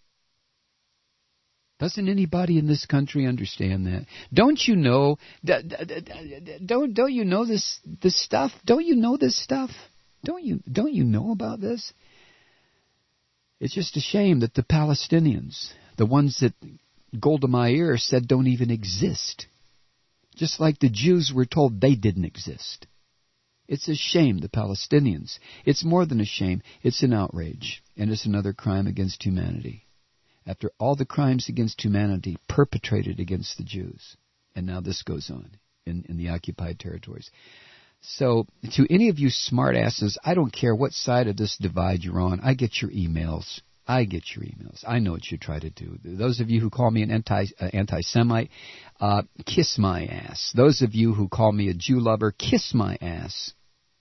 Doesn't anybody in this country understand that? Don't you know? Don't you know this stuff? Don't you know this stuff? Don't you know about this? It's just a shame that the Palestinians, the ones that Golda Meir said don't even exist, just like the Jews were told they didn't exist. It's a shame, the Palestinians. It's more than a shame. It's an outrage. And it's another crime against humanity. After all the crimes against humanity perpetrated against the Jews. And now this goes on in the occupied territories. So, to any of you smartasses, I don't care what side of this divide you're on. I get your emails. I know what you try to do. Those of you who call me an anti-Semite, kiss my ass. Those of you who call me a Jew lover, kiss my ass.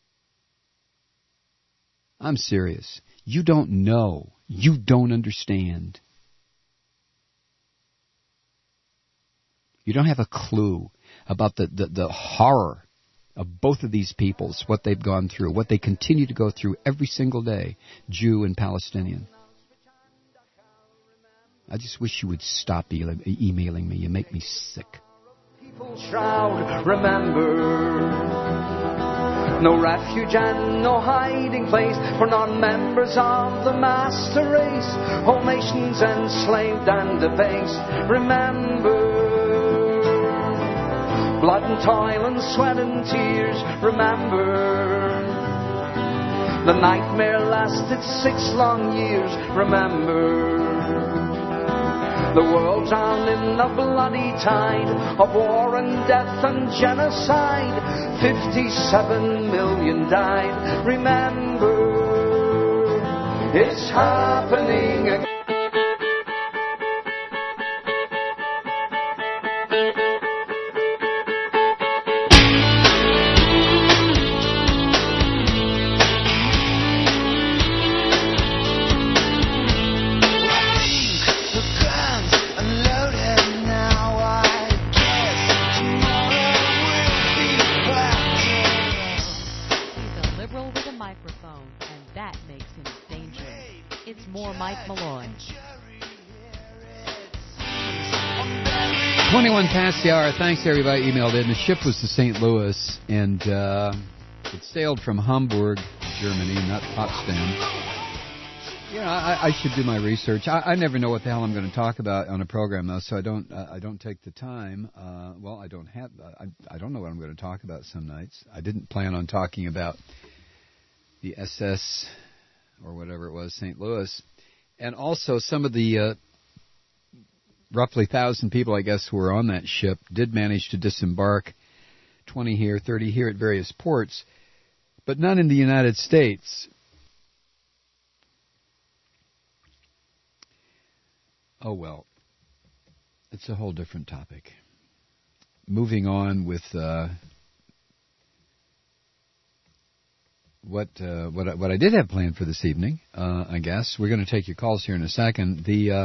I'm serious. You don't know. You don't understand. You don't have a clue about the horror of both of these peoples, what they've gone through, what they continue to go through every single day, Jew and Palestinian. I just wish you would stop emailing me. You make me sick. People shroud, remember. No refuge and no hiding place for non-members of the master race. Whole nations enslaved and debased. Remember. Blood and toil and sweat and tears. Remember. The nightmare lasted 6 long years. Remember. The world drowned in a bloody tide of war and death and genocide. 57 million died. Remember, it's happening again. 21 past the hour. Thanks to everybody who emailed in. The ship was to St. Louis, and it sailed from Hamburg, Germany, not Potsdam. You know, I should do my research. I never know what the hell I'm going to talk about on a program, though, so I don't take the time. I don't know what I'm going to talk about some nights. I didn't plan on talking about the SS or whatever it was, St. Louis, and also some of the roughly 1,000 people, I guess, who were on that ship did manage to disembark, 20 here, 30 here at various ports, but none in the United States. Oh, well, it's a whole different topic. Moving on with what I did have planned for this evening, I guess. We're going to take your calls here in a second.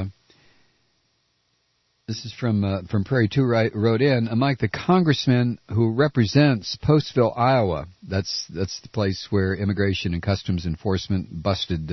This is from Prairie 2 wrote in, Mike, the congressman who represents Postville, Iowa, that's the place where Immigration and Customs Enforcement busted,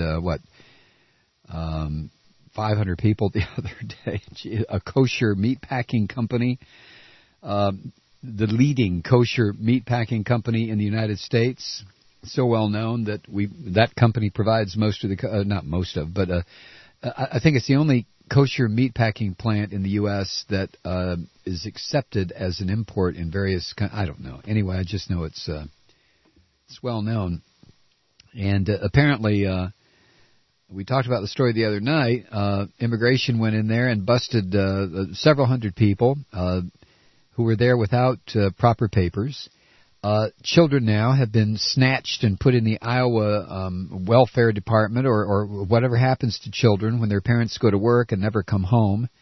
500 people the other day. A kosher meatpacking company, the leading kosher meatpacking company in the United States, so well known that that company provides most of the, not most of, but I think it's the only kosher meatpacking plant in the U.S. that is accepted as an import in various, I don't know. Anyway, I just know it's well known. And apparently, we talked about the story the other night. Immigration went in there and busted several hundred people who were there without proper papers. Children now have been snatched and put in the Iowa welfare department or whatever happens to children when their parents go to work and never come home.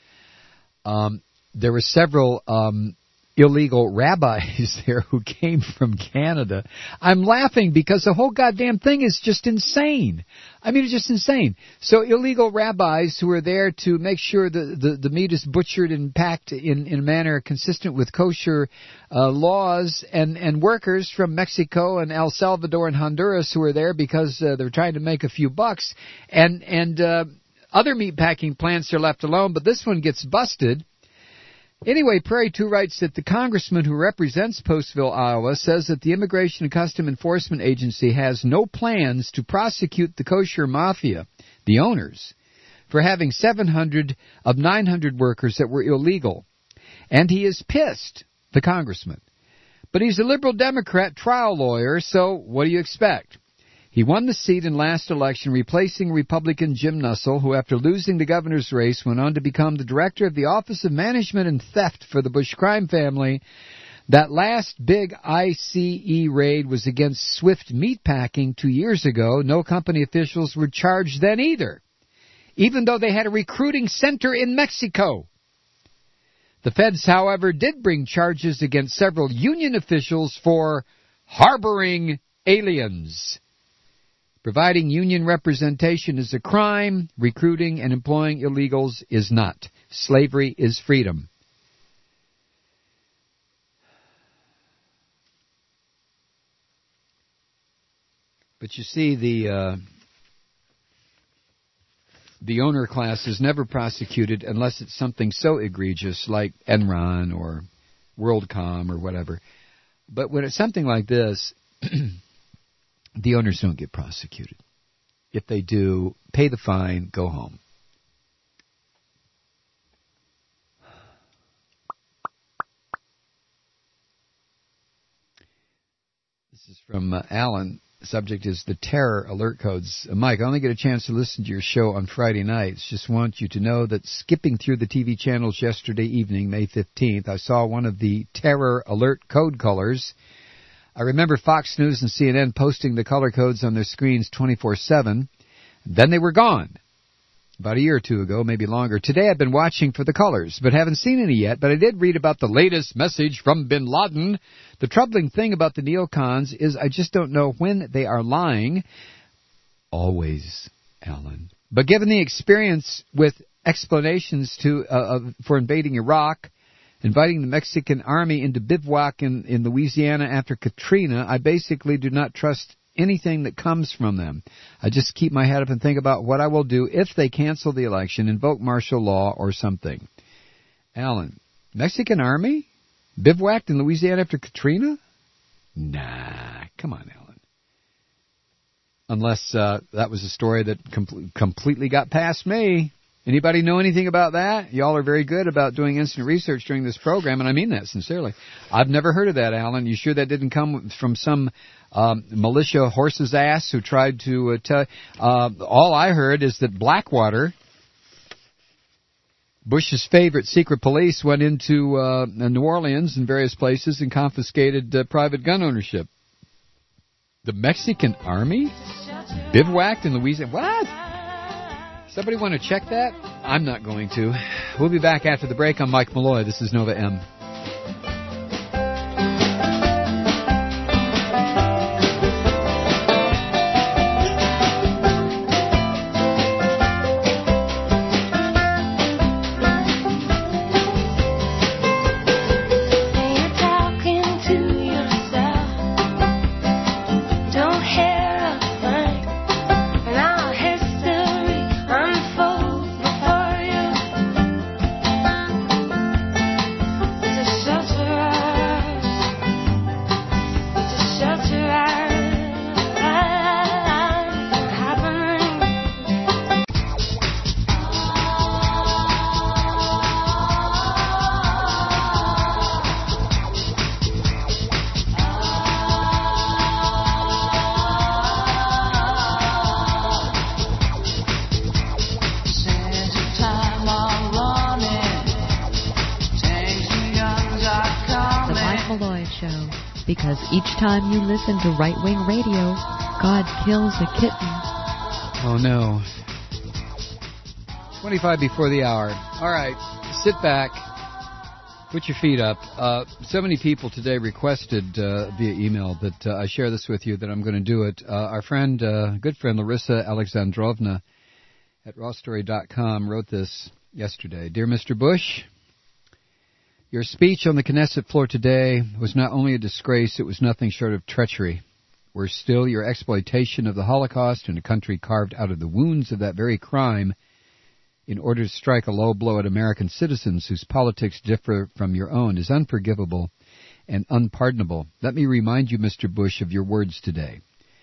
There were several illegal rabbis there who came from Canada. I'm laughing because the whole goddamn thing is just insane. I mean, it's just insane. So illegal rabbis who are there to make sure the meat is butchered and packed in a manner consistent with kosher laws, and workers from Mexico and El Salvador and Honduras who are there because they're trying to make a few bucks, and other meatpacking plants are left alone, but this one gets busted. Anyway, Prairie 2 writes that the congressman who represents Postville, Iowa, says that the Immigration and Customs Enforcement Agency has no plans to prosecute the kosher mafia, the owners, for having 700 of 900 workers that were illegal. And he is pissed, the congressman. But he's a liberal Democrat trial lawyer, so what do you expect? He won the seat in last election, replacing Republican Jim Nussle, who after losing the governor's race went on to become the director of the Office of Management and Theft for the Bush crime family. That last big ICE raid was against Swift Meatpacking 2 years ago. No company officials were charged then either, even though they had a recruiting center in Mexico. The feds, however, did bring charges against several union officials for harboring aliens. Providing union representation is a crime. Recruiting and employing illegals is not. Slavery is freedom. But you see, the owner class is never prosecuted unless it's something so egregious like Enron or WorldCom or whatever. But when it's something like this, the owners don't get prosecuted. If they do, pay the fine, go home. This is from Alan. The subject is the terror alert codes. Mike, I only get a chance to listen to your show on Friday nights. Just want you to know that skipping through the TV channels yesterday evening, May 15th, I saw one of the terror alert code colors. I remember Fox News and CNN posting the color codes on their screens 24/7. Then they were gone. About a year or two ago, maybe longer. Today I've been watching for the colors, but haven't seen any yet. But I did read about the latest message from bin Laden. The troubling thing about the neocons is I just don't know when they are lying. Always, Alan. But given the experience with explanations for invading Iraq, inviting the Mexican army into bivouac in Louisiana after Katrina, I basically do not trust anything that comes from them. I just keep my head up and think about what I will do if they cancel the election, invoke martial law or something. Alan, Mexican army? Bivouacked in Louisiana after Katrina? Nah, come on, Alan. Unless that was a story that completely got past me. Anybody know anything about that? Y'all are very good about doing instant research during this program, and I mean that sincerely. I've never heard of that, Alan. You sure that didn't come from some militia horse's ass who tried to tell... all I heard is that Blackwater, Bush's favorite secret police, went into New Orleans and various places and confiscated private gun ownership. The Mexican army? Bivouacked in Louisiana? What? Somebody want to check that? I'm not going to. We'll be back after the break. I'm Mike Malloy. This is Nova M. Because each time you listen to right-wing radio, God kills a kitten. Oh, no. 25 before the hour. All right, sit back. Put your feet up. So many people today requested via email that I share this with you, that I'm going to do it. Our friend, good friend, Larissa Alexandrovna at rawstory.com wrote this yesterday. Dear Mr. Bush, your speech on the Knesset floor today was not only a disgrace, it was nothing short of treachery. Worse still, your exploitation of the Holocaust in a country carved out of the wounds of that very crime in order to strike a low blow at American citizens whose politics differ from your own is unforgivable and unpardonable. Let me remind you, Mr. Bush, of your words today.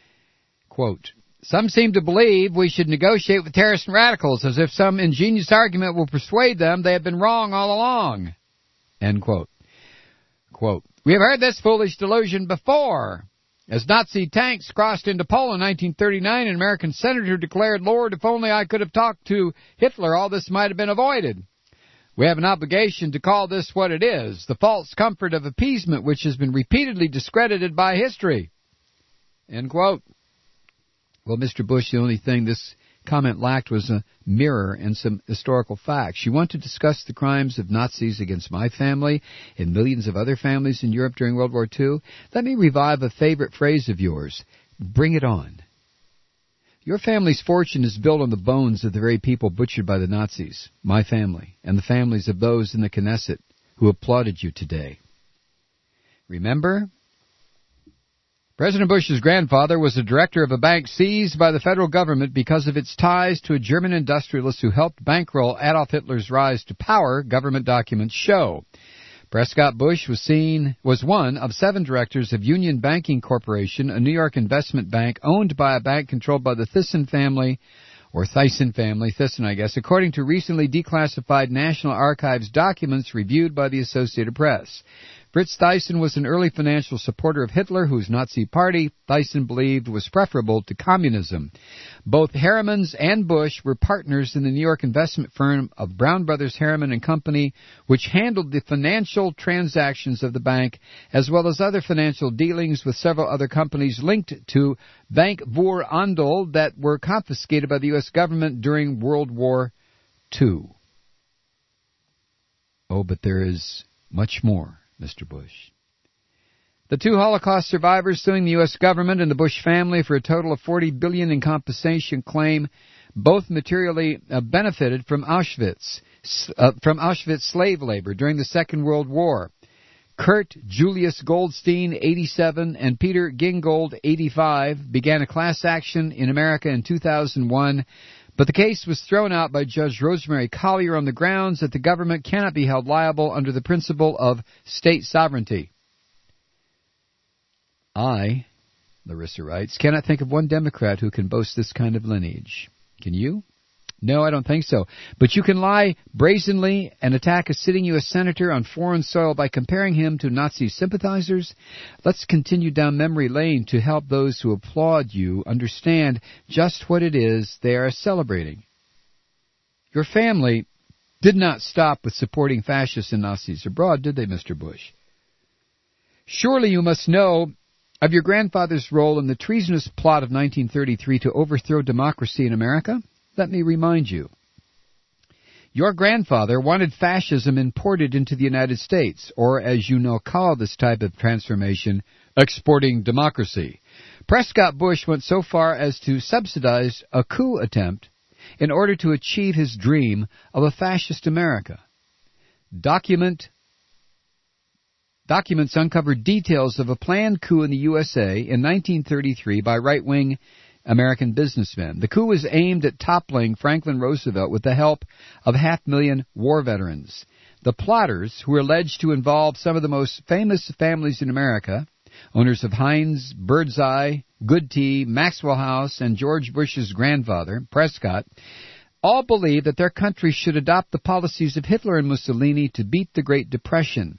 Quote, some seem to believe we should negotiate with terrorists and radicals as if some ingenious argument will persuade them they have been wrong all along. End quote. Quote, we have heard this foolish delusion before. As Nazi tanks crossed into Poland in 1939, an American senator declared, Lord, if only I could have talked to Hitler, all this might have been avoided. We have an obligation to call this what it is, the false comfort of appeasement which has been repeatedly discredited by history. End quote. Well, Mr. Bush, the only thing this comment lacked was a mirror and some historical facts. You want to discuss the crimes of Nazis against my family and millions of other families in Europe during World War II? Let me revive a favorite phrase of yours. Bring it on. Your family's fortune is built on the bones of the very people butchered by the Nazis, my family, and the families of those in the Knesset who applauded you today. Remember, President Bush's grandfather was the director of a bank seized by the federal government because of its ties to a German industrialist who helped bankroll Adolf Hitler's rise to power, government documents show. Prescott Bush was one of 7 directors of Union Banking Corporation, a New York investment bank owned by a bank controlled by the Thyssen family, or Thyssen family, Thyssen, I guess, according to recently declassified National Archives documents reviewed by the Associated Press. Fritz Thyssen was an early financial supporter of Hitler, whose Nazi party Thyssen believed was preferable to communism. Both Harrimans and Bush were partners in the New York investment firm of Brown Brothers Harriman and Company, which handled the financial transactions of the bank, as well as other financial dealings with several other companies linked to Bank voor Andel that were confiscated by the U.S. government during World War II. Oh, but there is much more, Mr. Bush. The 2 Holocaust survivors suing the U.S. government and the Bush family for a total of $40 billion in compensation claim both materially benefited from Auschwitz slave labor during the Second World War. Kurt Julius Goldstein, 87, and Peter Gingold, 85, began a class action in America in 2001, but the case was thrown out by Judge Rosemary Collier on the grounds that the government cannot be held liable under the principle of state sovereignty. I, Larissa writes, cannot think of one Democrat who can boast this kind of lineage. Can you? No, I don't think so. But you can lie brazenly and attack a sitting U.S. senator on foreign soil by comparing him to Nazi sympathizers. Let's continue down memory lane to help those who applaud you understand just what it is they are celebrating. Your family did not stop with supporting fascists and Nazis abroad, did they, Mr. Bush? Surely you must know of your grandfather's role in the treasonous plot of 1933 to overthrow democracy in America. Let me remind you. Your grandfather wanted fascism imported into the United States, or as you now call this type of transformation, exporting democracy. Prescott Bush went so far as to subsidize a coup attempt in order to achieve his dream of a fascist America. Documents uncovered details of a planned coup in the USA in 1933 by right-wing American businessmen. The coup was aimed at toppling Franklin Roosevelt with the help of 500,000 war veterans. The plotters, who were alleged to involve some of the most famous families in America, owners of Heinz, Birdseye, Good Tea, Maxwell House, and George Bush's grandfather, Prescott, all believed that their country should adopt the policies of Hitler and Mussolini to beat the Great Depression.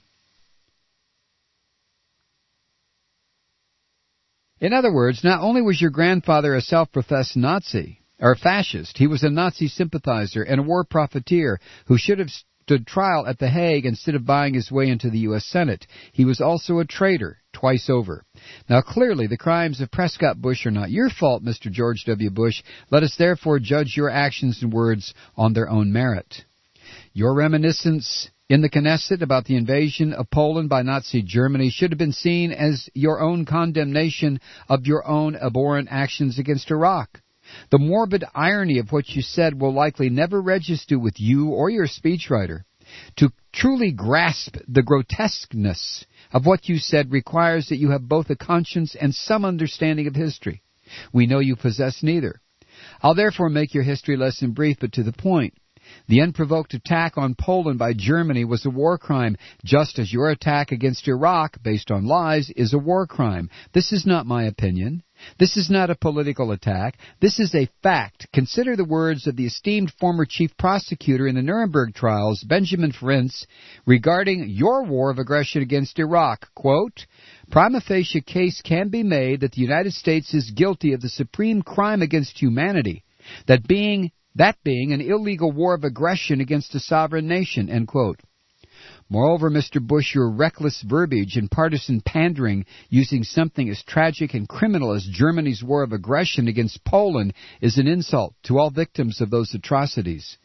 In other words, not only was your grandfather a self-professed Nazi, or fascist, he was a Nazi sympathizer and a war profiteer who should have stood trial at The Hague instead of buying his way into the U.S. Senate. He was also a traitor, twice over. Now, clearly, the crimes of Prescott Bush are not your fault, Mr. George W. Bush. Let us therefore judge your actions and words on their own merit. Your reminiscence in the Knesset about the invasion of Poland by Nazi Germany should have been seen as your own condemnation of your own abhorrent actions against Iraq. The morbid irony of what you said will likely never register with you or your speechwriter. To truly grasp the grotesqueness of what you said requires that you have both a conscience and some understanding of history. We know you possess neither. I'll therefore make your history lesson brief but to the point. The unprovoked attack on Poland by Germany was a war crime, just as your attack against Iraq, based on lies, is a war crime. This is not my opinion. This is not a political attack. This is a fact. Consider the words of the esteemed former chief prosecutor in the Nuremberg trials, Benjamin Ferencz, regarding your war of aggression against Iraq. Quote, "Prima facie case can be made that the United States is guilty of the supreme crime against humanity, that being an illegal war of aggression against a sovereign nation," end quote. Moreover, Mr. Bush, your reckless verbiage and partisan pandering using something as tragic and criminal as Germany's war of aggression against Poland is an insult to all victims of those atrocities.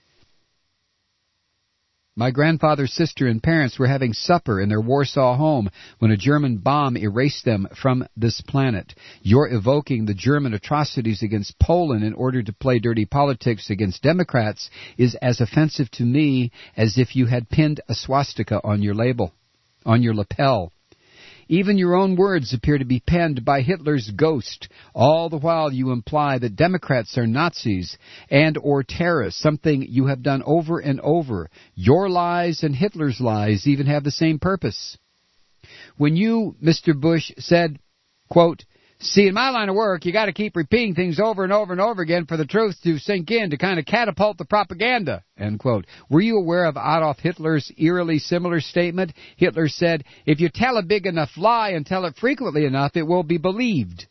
My grandfather's sister and parents were having supper in their Warsaw home when a German bomb erased them from this planet. Your evoking the German atrocities against Poland in order to play dirty politics against Democrats is as offensive to me as if you had pinned a swastika on your lapel. Even your own words appear to be penned by Hitler's ghost. All the while you imply that Democrats are Nazis and or terrorists, something you have done over and over. Your lies and Hitler's lies even have the same purpose. When you, Mr. Bush, said, quote, "See, in my line of work, you got to keep repeating things over and over and over again for the truth to sink in, to kind of catapult the propaganda," end quote. Were you aware of Adolf Hitler's eerily similar statement? Hitler said, "If you tell a big enough lie and tell it frequently enough, it will be believed."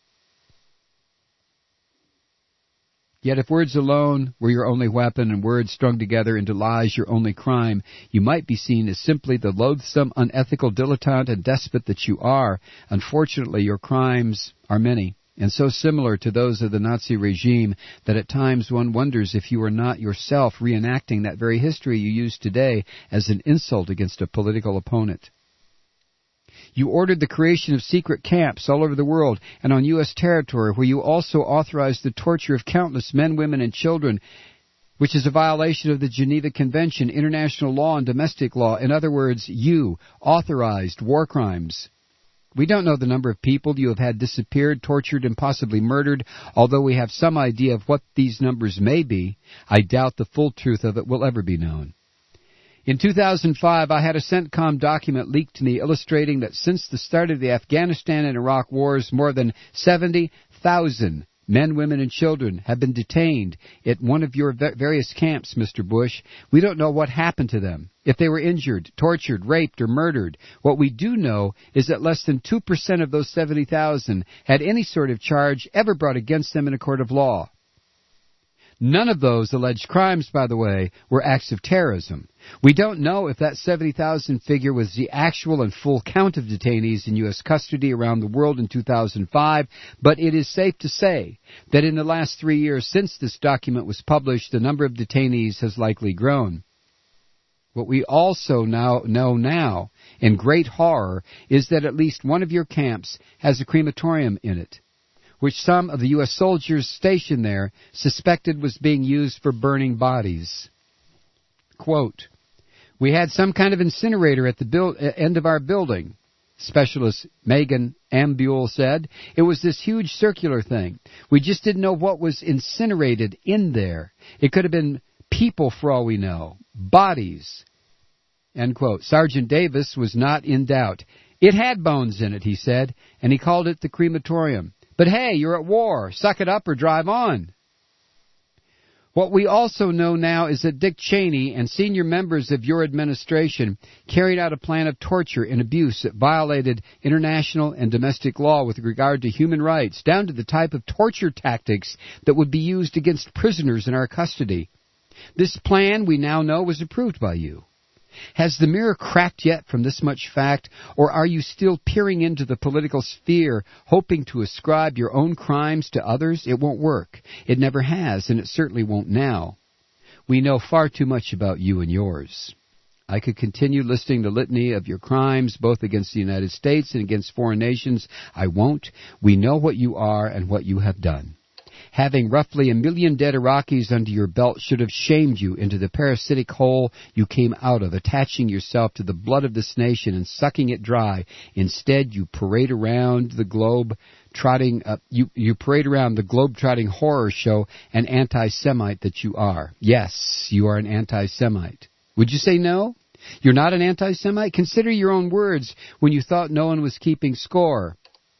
Yet if words alone were your only weapon and words strung together into lies your only crime, you might be seen as simply the loathsome, unethical dilettante and despot that you are. Unfortunately, your crimes are many, and so similar to those of the Nazi regime that at times one wonders if you are not yourself reenacting that very history you use today as an insult against a political opponent. You ordered the creation of secret camps all over the world and on U.S. territory, where you also authorized the torture of countless men, women, and children, which is a violation of the Geneva Convention, international law, and domestic law. In other words, you authorized war crimes. We don't know the number of people you have had disappeared, tortured, and possibly murdered, although we have some idea of what these numbers may be. I doubt the full truth of it will ever be known. In 2005, I had a CENTCOM document leaked to me illustrating that since the start of the Afghanistan and Iraq wars, more than 70,000 men, women, and children have been detained at one of your various camps, Mr. Bush. We don't know what happened to them, if they were injured, tortured, raped, or murdered. What we do know is that less than 2% of those 70,000 had any sort of charge ever brought against them in a court of law. None of those alleged crimes, by the way, were acts of terrorism. We don't know if that 70,000 figure was the actual and full count of detainees in U.S. custody around the world in 2005, but it is safe to say that in the last 3 years since this document was published, the number of detainees has likely grown. What we also know now, in great horror, is that at least one of your camps has a crematorium in it, which some of the U.S. soldiers stationed there suspected was being used for burning bodies. Quote, "We had some kind of incinerator at the end of our building," Specialist Megan Ambule said. "It was this huge circular thing. We just didn't know what was incinerated in there. It could have been people for all we know. Bodies." End quote. Sergeant Davis was not in doubt. "It had bones in it," he said, and he called it the crematorium. But hey, you're at war. Suck it up or drive on. What we also know now is that Dick Cheney and senior members of your administration carried out a plan of torture and abuse that violated international and domestic law with regard to human rights, down to the type of torture tactics that would be used against prisoners in our custody. This plan, we now know, was approved by you. Has the mirror cracked yet from this much fact, or are you still peering into the political sphere, hoping to ascribe your own crimes to others? It won't work. It never has, and it certainly won't now. We know far too much about you and yours. I could continue listing the litany of your crimes, both against the United States and against foreign nations. I won't. We know what you are and what you have done. Having roughly 1 million dead Iraqis under your belt should have shamed you into the parasitic hole you came out of, attaching yourself to the blood of this nation and sucking it dry. Instead, you parade around the globe trotting you parade around the globe-trotting horror show, an anti-Semite that you are. Yes, you are an anti-Semite. Would you say no? You're not an anti-Semite? Consider your own words when you thought no one was keeping score.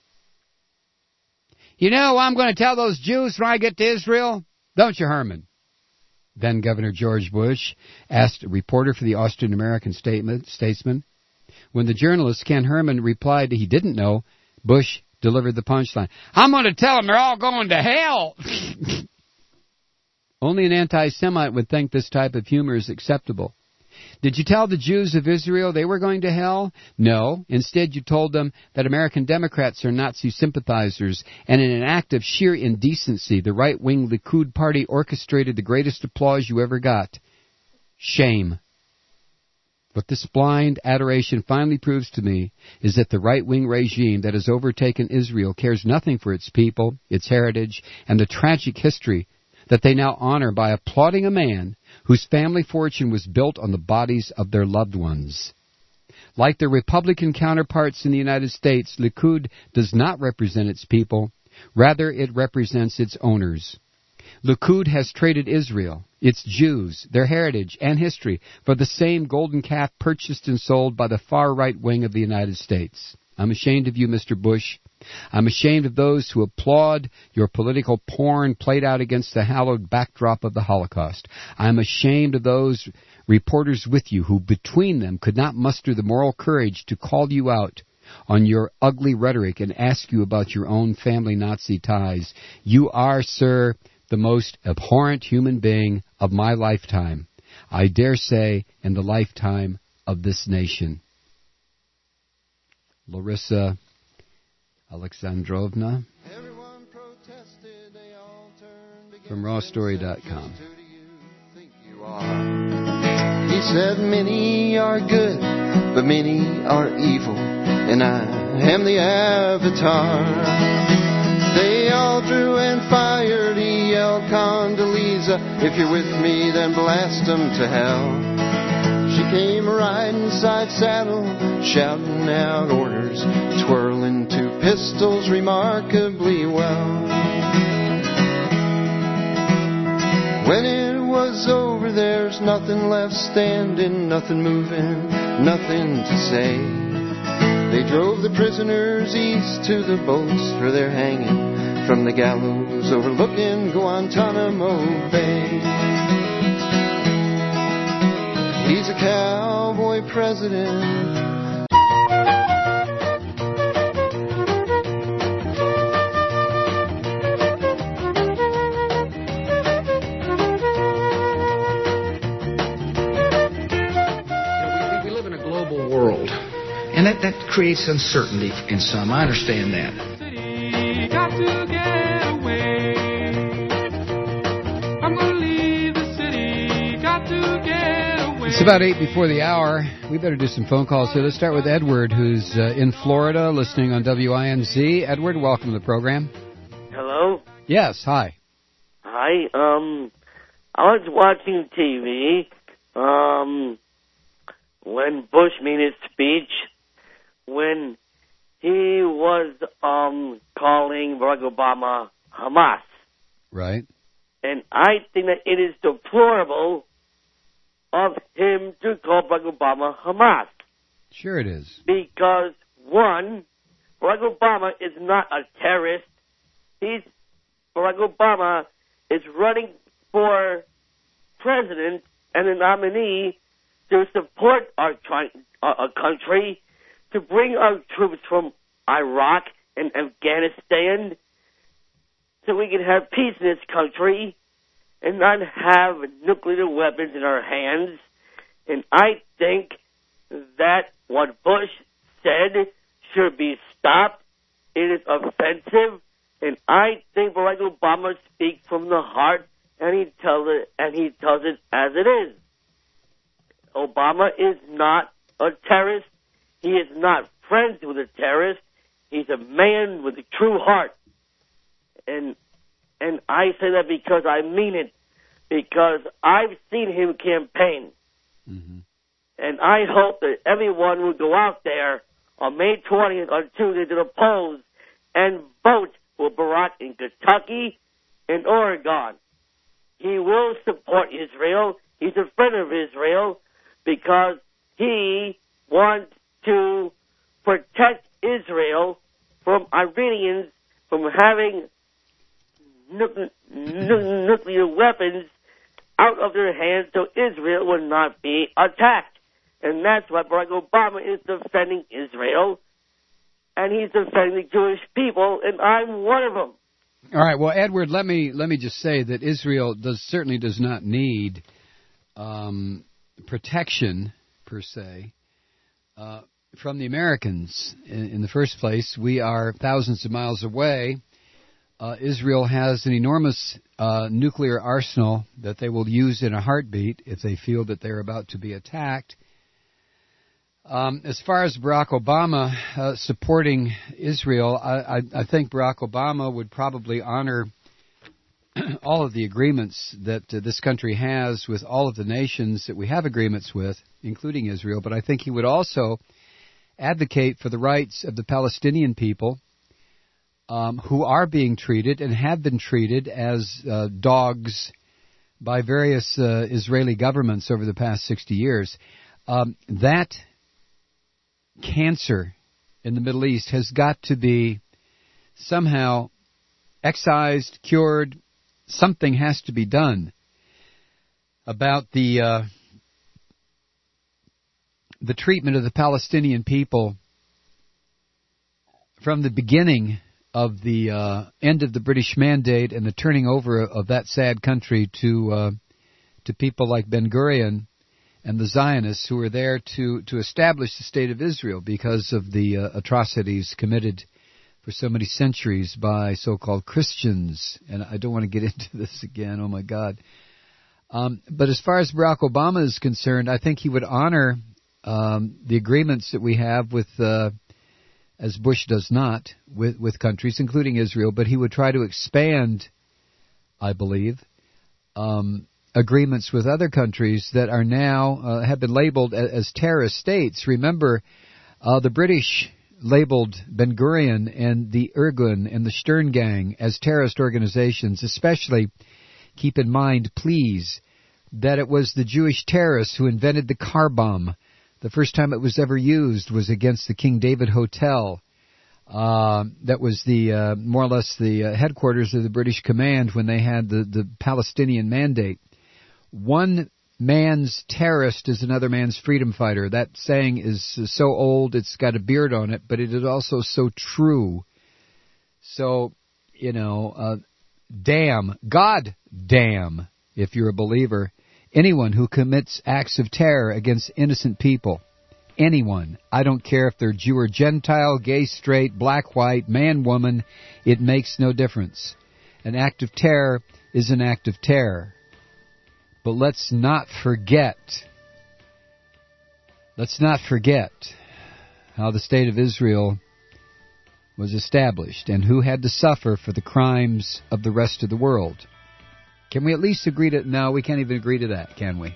"You know, I'm going to tell those Jews when I get to Israel, don't you, Herman?" Then Governor George Bush asked a reporter for the Austrian-American Statesman. When the journalist Ken Herman replied he didn't know, Bush delivered the punchline. "I'm going to tell them they're all going to hell." Only an anti-Semite would think this type of humor is acceptable. Did you tell the Jews of Israel they were going to hell? No. Instead, you told them that American Democrats are Nazi sympathizers, and in an act of sheer indecency, the right-wing Likud party orchestrated the greatest applause you ever got. Shame. What this blind adoration finally proves to me is that the right-wing regime that has overtaken Israel cares nothing for its people, its heritage, and the tragic history that they now honor by applauding a man whose family fortune was built on the bodies of their loved ones. Like their Republican counterparts in the United States, Likud does not represent its people. Rather, it represents its owners. Likud has traded Israel, its Jews, their heritage and history for the same golden calf purchased and sold by the far right wing of the United States. I'm ashamed of you, Mr. Bush. I'm ashamed of those who applaud your political porn played out against the hallowed backdrop of the Holocaust. I'm ashamed of those reporters with you who, between them, could not muster the moral courage to call you out on your ugly rhetoric and ask you about your own family Nazi ties. You are, sir, the most abhorrent human being of my lifetime. I dare say in the lifetime of this nation. Larissa Alexandrovna from rawstory.com. He said many are good, but many are evil, and I am the avatar. They all drew and fired, he yelled Condoleezza, if you're with me then blast them to hell. She came riding side saddle, shouting out orders, twirling two pistols remarkably well. When it was over, there's nothing left standing, nothing moving, nothing to say. They drove the prisoners east to the boats for their hanging from the gallows overlooking Guantanamo Bay. He's a cowboy president. We live in a global world, and that creates uncertainty in some. I understand that. Got to get away. I'm gonna leave the city. Got to get away. It's about 8 before the hour. We better do some phone calls here. Let's start with Edward, who's in Florida, listening on WINZ. Edward, welcome to the program. Hello? Yes, hi. Hi, I was watching TV, when Bush made his speech, when he was, calling Barack Obama Hamas. Right. And I think that it is deplorable of him to call Barack Obama Hamas. Sure it is. Because, one, Barack Obama is not a terrorist. Barack Obama is running for president and a nominee to support our country, to bring our troops from Iraq and Afghanistan so we can have peace in this country and not have nuclear weapons in our hands. And I think that what Bush said should be stopped. It is offensive. And I think Barack Obama speaks from the heart, and he tells it as it is. Obama is not a terrorist. He is not friends with a terrorist. He's a man with a true heart. And I say that because I mean it, because I've seen him campaign. Mm-hmm. And I hope that everyone will go out there on May 20th on Tuesday to the polls and vote for Barack in Kentucky and Oregon. He will support Israel. He's a friend of Israel because he wants to protect Israel from Iranians from having nuclear weapons out of their hands so Israel will not be attacked. And that's why Barack Obama is defending Israel, and he's defending the Jewish people, and I'm one of them. All right. Well, Edward, let me just say that Israel certainly does not need protection per se from the Americans. In the first place, we are thousands of miles away. Israel has an enormous nuclear arsenal that they will use in a heartbeat if they feel that they're about to be attacked. As far as Barack Obama supporting Israel, I think Barack Obama would probably honor all of the agreements that this country has with all of the nations that we have agreements with, including Israel. But I think he would also advocate for the rights of the Palestinian people who are being treated and have been treated as dogs by various Israeli governments over the past 60 years. That cancer in the Middle East has got to be somehow excised, cured. Something has to be done about the treatment of the Palestinian people from the beginning of the end of the British Mandate and the turning over of that sad country to people like Ben-Gurion and the Zionists who were there to establish the State of Israel because of the atrocities committed for so many centuries by so-called Christians. And I don't want to get into this again, oh my God. But as far as Barack Obama is concerned, I think he would honor the agreements that we have with, as Bush does not, with countries, including Israel, but he would try to expand, I believe, agreements with other countries that are now have been labeled as terrorist states. Remember, the British labeled Ben-Gurion and the Irgun and the Stern Gang as terrorist organizations. Especially, keep in mind, please, that it was the Jewish terrorists who invented the car bomb. The first time it was ever used was against the King David Hotel. That was the more or less the headquarters of the British command when they had the Palestinian Mandate. One man's terrorist is another man's freedom fighter. That saying is so old, it's got a beard on it, but it is also so true. So, God damn, if you're a believer, anyone who commits acts of terror against innocent people. Anyone. I don't care if they're Jew or Gentile, gay, straight, black, white, man, woman. It makes no difference. An act of terror is an act of terror. But let's not forget let's not forget how the State of Israel was established and who had to suffer for the crimes of the rest of the world. Can we at least agree to... No, we can't even agree to that, can we?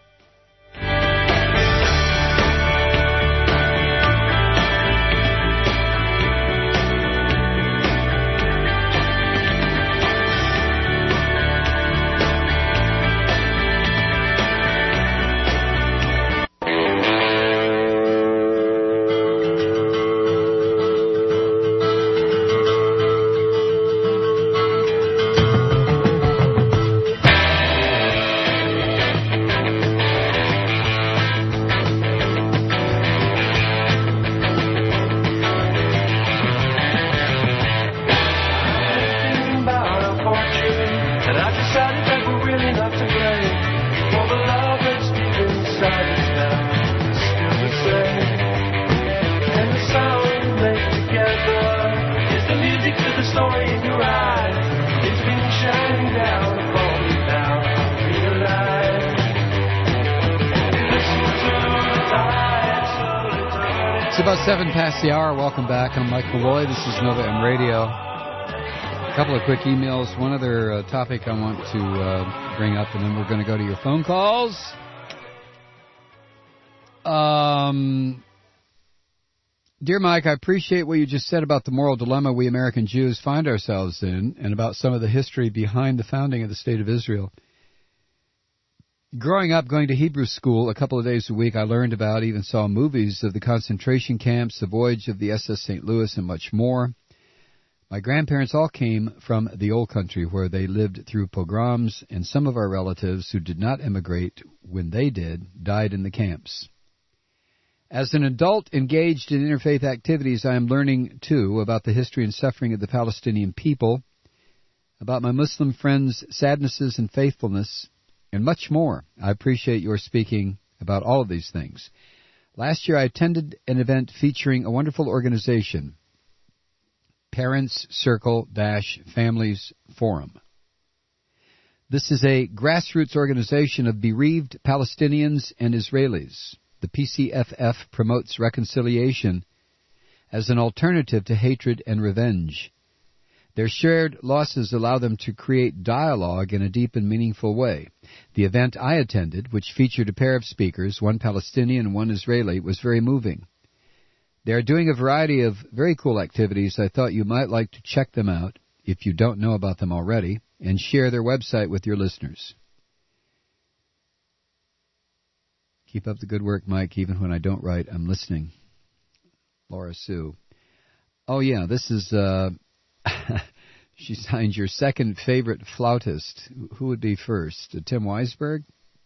Past the hour. Welcome back. I'm Mike Malloy. This is Nova M Radio. A couple of quick emails. One other topic I want to bring up, and then we're going to go to your phone calls. Dear Mike, I appreciate what you just said about the moral dilemma we American Jews find ourselves in, and about some of the history behind the founding of the State of Israel. Growing up, going to Hebrew school a couple of days a week, I learned about, even saw movies of the concentration camps, the voyage of the SS St. Louis, and much more. My grandparents all came from the old country where they lived through pogroms, and some of our relatives who did not emigrate when they did died in the camps. As an adult engaged in interfaith activities, I am learning, too, about the history and suffering of the Palestinian people, about my Muslim friends' sadnesses and faithfulness, and much more. I appreciate your speaking about all of these things. Last year I attended an event featuring a wonderful organization, Parents Circle-Families Forum. This is a grassroots organization of bereaved Palestinians and Israelis. The PCFF promotes reconciliation as an alternative to hatred and revenge. Their shared losses allow them to create dialogue in a deep and meaningful way. The event I attended, which featured a pair of speakers, one Palestinian and one Israeli, was very moving. They are doing a variety of very cool activities. I thought you might like to check them out, if you don't know about them already, and share their website with your listeners. Keep up the good work, Mike. Even when I don't write, I'm listening. Laura Sue. Oh, yeah, this is... She signed your second favorite flautist. Who would be first? Tim Weisberg?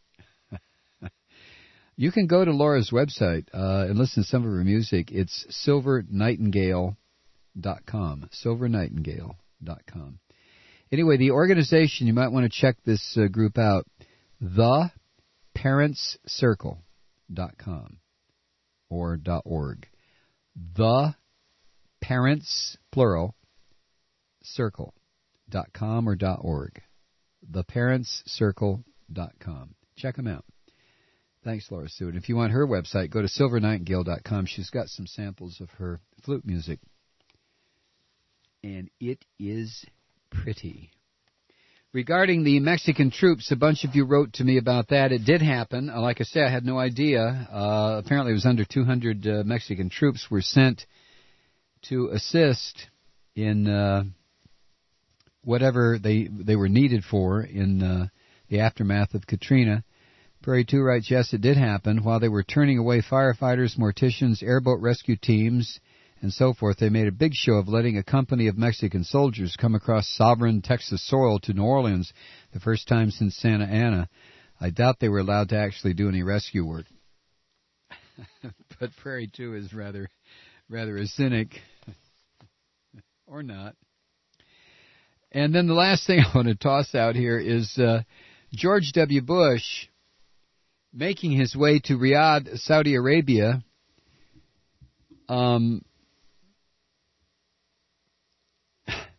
You can go to Laura's website and listen to some of her music. It's silvernightingale.com. Silvernightingale.com. Anyway, the organization, you might want to check this group out. TheParentsCircle.com or .org. The Parents, plural, circle.com or .org. TheParentsCircle.com. Check them out. Thanks, Laura Sue. And if you want her website, go to silvernightingale.com. She's got some samples of her flute music. And it is pretty. Regarding the Mexican troops, a bunch of you wrote to me about that. It did happen. Like I say, I had no idea. Apparently it was under 200 Mexican troops were sent to assist in whatever they were needed for in the aftermath of Katrina. Prairie 2 writes, yes, it did happen. While they were turning away firefighters, morticians, airboat rescue teams, and so forth, they made a big show of letting a company of Mexican soldiers come across sovereign Texas soil to New Orleans, the first time since Santa Ana. I doubt they were allowed to actually do any rescue work. But Prairie 2 is rather a cynic. Or not. And then the last thing I want to toss out here is George W. Bush making his way to Riyadh, Saudi Arabia. Hold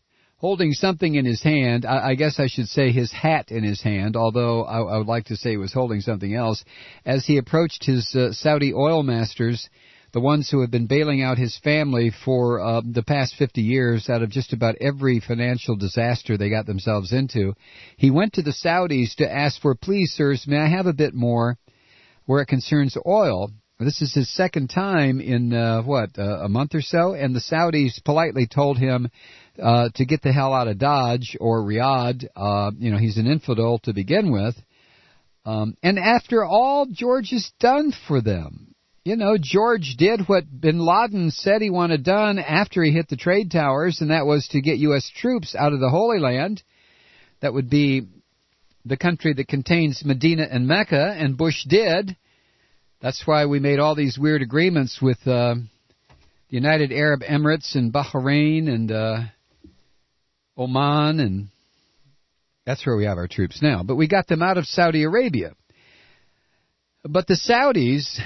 holding something in his hand. I guess I should say his hat in his hand, although I would like to say he was holding something else, as he approached his Saudi oil masters, the ones who have been bailing out his family for the past 50 years out of just about every financial disaster they got themselves into. He went to the Saudis to ask for, please, sirs, may I have a bit more where it concerns oil? This is his second time in, a month or so, and the Saudis politely told him to get the hell out of Dodge or Riyadh. He's an infidel to begin with. And after all George has done for them, George did what bin Laden said he wanted done after he hit the trade towers, and that was to get U.S. troops out of the Holy Land. That would be the country that contains Medina and Mecca, and Bush did. That's why we made all these weird agreements with the United Arab Emirates and Bahrain and Oman, and that's where we have our troops now. But we got them out of Saudi Arabia. But the Saudis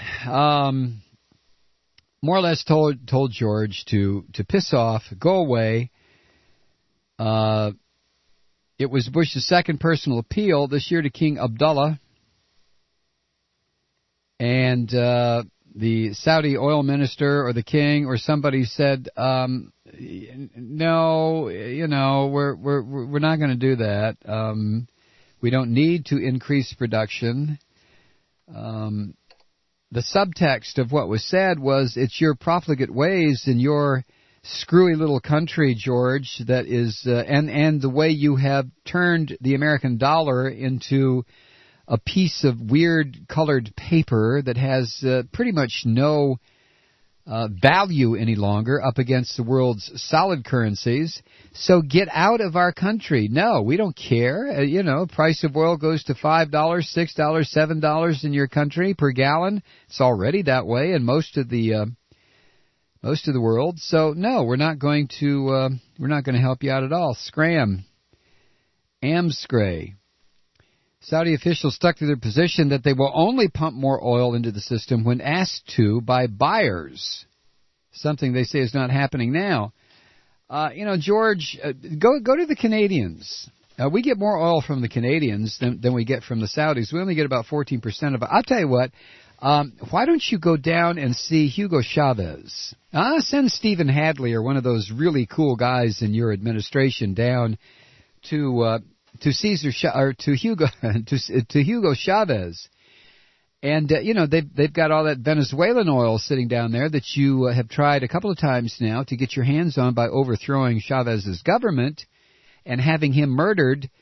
more or less told George to piss off, go away. It was Bush's second personal appeal this year to King Abdullah. And the Saudi oil minister or the king or somebody said, no, we're not going to do that. We don't need to increase production. The subtext of what was said was, it's your profligate ways in your screwy little country, George, that is, and the way you have turned the American dollar into a piece of weird colored paper that has pretty much no value any longer up against the world's solid currencies. So get out of our country. No, we don't care. Price of oil goes to $5, $6, $7 in your country per gallon. It's already that way in most of the world. So no, we're not going to help you out at all. Scram. Amscray. Saudi officials stuck to their position that they will only pump more oil into the system when asked to by buyers, something they say is not happening now. George, go to the Canadians. We get more oil from the Canadians than we get from the Saudis. We only get about 14% of it. I'll tell you what, why don't you go down and see Hugo Chavez? Send Stephen Hadley or one of those really cool guys in your administration down to Hugo Chavez, and they've got all that Venezuelan oil sitting down there that you have tried a couple of times now to get your hands on by overthrowing Chavez's government and having him murdered.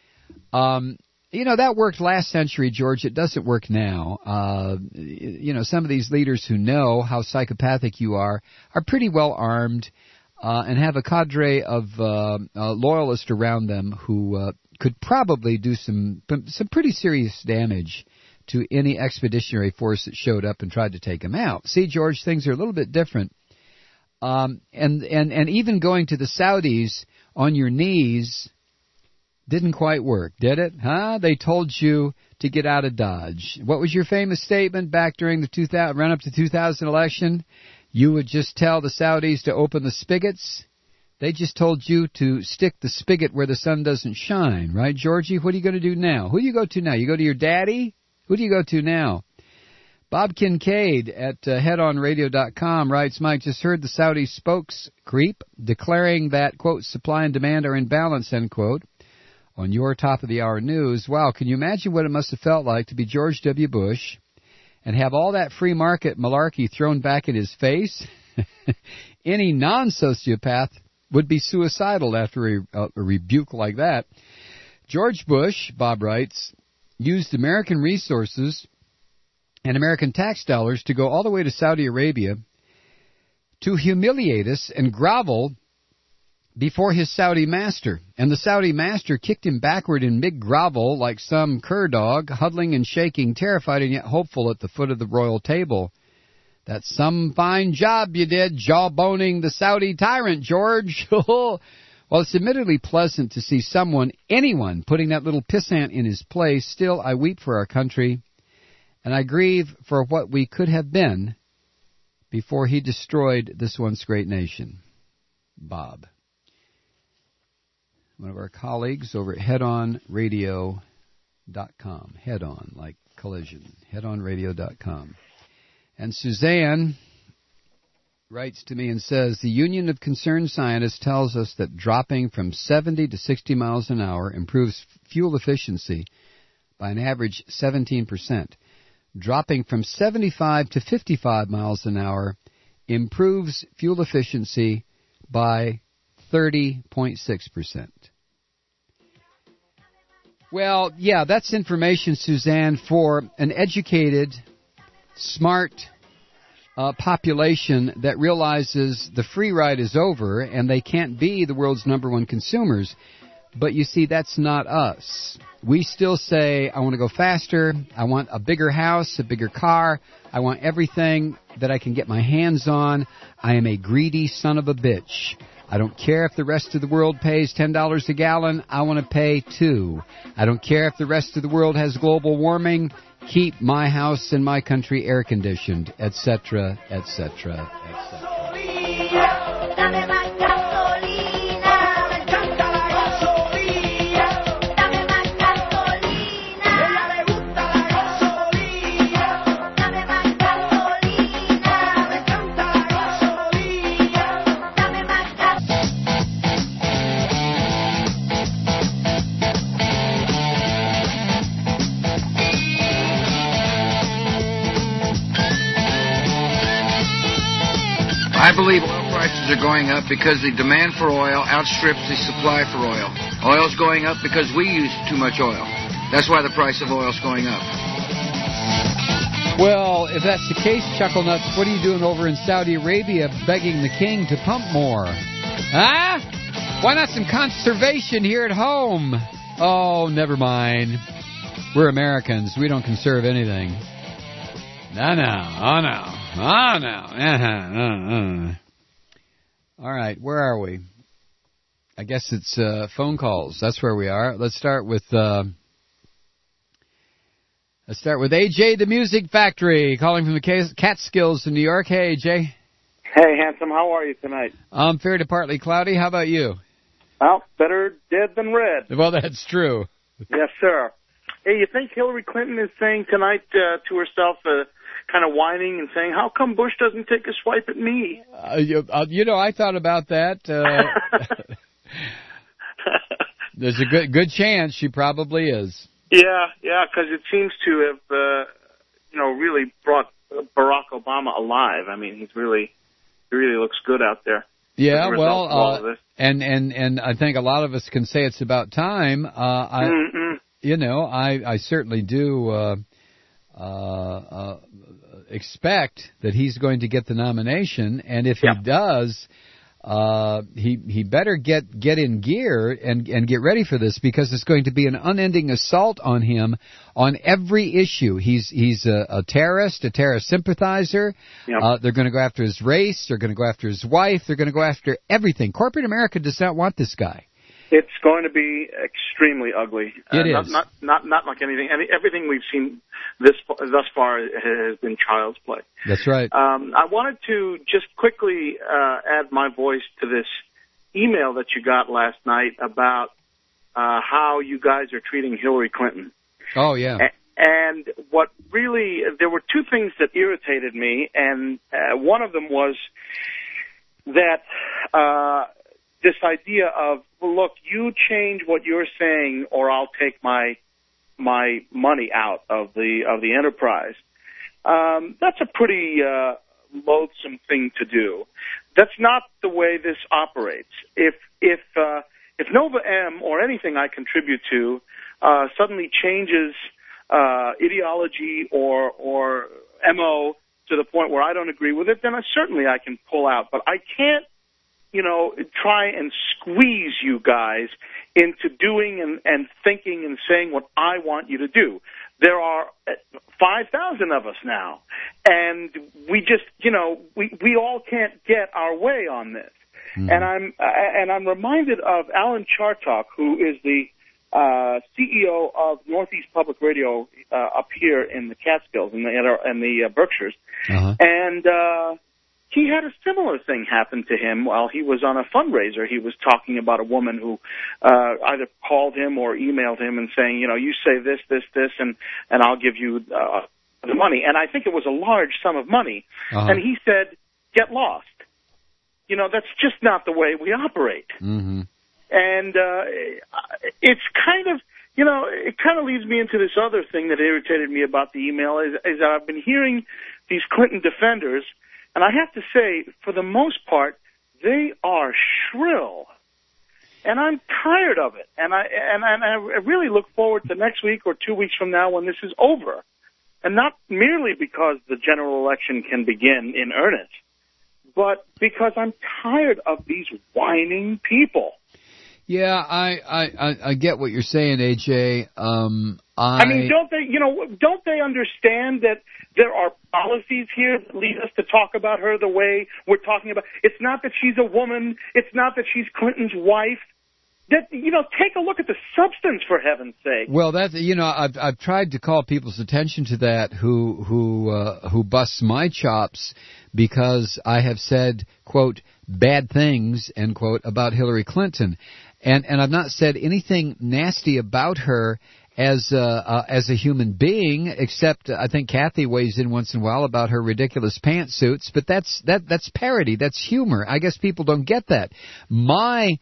That worked last century, George. It doesn't work now. Some of these leaders who know how psychopathic you are pretty well armed and have a cadre of loyalists around them who could probably do some pretty serious damage to any expeditionary force that showed up and tried to take him out. See, George, things are a little bit different. And even going to the Saudis on your knees didn't quite work, did it? They told you to get out of Dodge. What was your famous statement back during the run-up to 2000 election? You would just tell the Saudis to open the spigots. They just told you to stick the spigot where the sun doesn't shine, right, Georgie? What are you going to do now? Who do you go to now? You go to your daddy? Who do you go to now? Bob Kincaid at headonradio.com writes, Mike, just heard the Saudi spokes creep declaring that, quote, supply and demand are in balance, end quote, on your top-of-the-hour news. Wow, can you imagine what it must have felt like to be George W. Bush and have all that free market malarkey thrown back in his face? Any non-sociopath would be suicidal after a rebuke like that. George Bush, Bob writes, used American resources and American tax dollars to go all the way to Saudi Arabia to humiliate us and grovel before his Saudi master. And the Saudi master kicked him backward in mid-grovel like some cur dog, huddling and shaking, terrified and yet hopeful at the foot of the royal table. That's some fine job you did, jawboning the Saudi tyrant, George. Well, it's admittedly pleasant to see anyone, putting that little pissant in his place. Still, I weep for our country, and I grieve for what we could have been before he destroyed this once great nation. Bob. one of our colleagues over at headonradio.com. Head on, like collision. Headonradio.com. And Suzanne writes to me and says, the Union of Concerned Scientists tells us that dropping from 70 to 60 miles an hour improves fuel efficiency by an average 17%. Dropping from 75 to 55 miles an hour improves fuel efficiency by 30.6%. Well, yeah, that's information, Suzanne, for an educated, smart population that realizes the free ride is over and they can't be the world's number one consumers. But you see, that's not us. We still say, I want to go faster, I want a bigger house, a bigger car, I want everything that I can get my hands on. I am a greedy son of a bitch. I don't care if the rest of the world pays $10 a gallon, I want to pay $2. I don't care if the rest of the world has global warming, keep my house and my country air conditioned, etc., etc., etc. I believe oil prices are going up because the demand for oil outstrips the supply for oil. Oil's going up because we use too much oil. That's why the price of oil's going up. Well, if that's the case, Chucklenuts, what are you doing over in Saudi Arabia begging the king to pump more? Huh? Why not some conservation here at home? Oh, never mind. We're Americans. We don't conserve anything. No. All right, where are we? I guess it's phone calls. That's where we are. Let's start with AJ, the Music Factory, calling from the Catskills in New York. Hey, AJ. Hey, handsome. How are you tonight? I'm fair to partly cloudy. How about you? Well, better dead than red. Well, that's true. Yes, sir. Hey, you think Hillary Clinton is saying tonight to herself, kind of whining and saying, how come Bush doesn't take a swipe at me? I thought about that. There's a good chance she probably is. Yeah, because it seems to have, really brought Barack Obama alive. I mean, he really looks good out there. Yeah, well, and I think a lot of us can say it's about time. I certainly do expect that he's going to get the nomination, and if he does, he better get in gear and get ready for this, because it's going to be an unending assault on him on every issue. He's a terrorist sympathizer. Yep. They're going to go after his race. They're going to go after his wife. They're going to go after everything. Corporate America does not want this guy. It's going to be extremely ugly. It is. Not like anything. Everything we've seen thus far has been child's play. That's right. I wanted to just quickly add my voice to this email that you got last night about how you guys are treating Hillary Clinton. Oh, yeah. And what really, there were two things that irritated me, and one of them was that this idea of, well, look, you change what you're saying or I'll take my money out of the enterprise. That's a pretty loathsome thing to do. That's not the way this operates. If Nova M or anything I contribute to suddenly changes ideology or MO to the point where I don't agree with it, then I can pull out. But I can't, try and squeeze you guys into doing and thinking and saying what I want you to do. There are 5,000 of us now, and we just, we all can't get our way on this. Mm. And I'm reminded of Alan Chartock, who is the CEO of Northeast Public Radio up here in the Catskills in the Berkshires, and he had a similar thing happen to him while he was on a fundraiser. He was talking about a woman who either called him or emailed him and saying, you say this, and I'll give you the money. And I think it was a large sum of money. Uh-huh. And he said, get lost. That's just not the way we operate. Mm-hmm. And it's kind of, it kind of leads me into this other thing that irritated me about the email is that I've been hearing these Clinton defenders, and I have to say, for the most part, they are shrill. And I'm tired of it. And I really look forward to next week or 2 weeks from now when this is over. And not merely because the general election can begin in earnest, but because I'm tired of these whining people. Yeah, I get what you're saying, AJ. I mean, don't they understand that there are policies here that lead us to talk about her the way we're talking about? It's not that she's a woman. It's not that she's Clinton's wife. That, take a look at the substance, for heaven's sake. Well, I've tried to call people's attention to that who busts my chops because I have said, quote, bad things, end quote, about Hillary Clinton. And I've not said anything nasty about her as a human being, except I think Kathy weighs in once in a while about her ridiculous pantsuits, but that's parody, that's humor. I guess people don't get that. My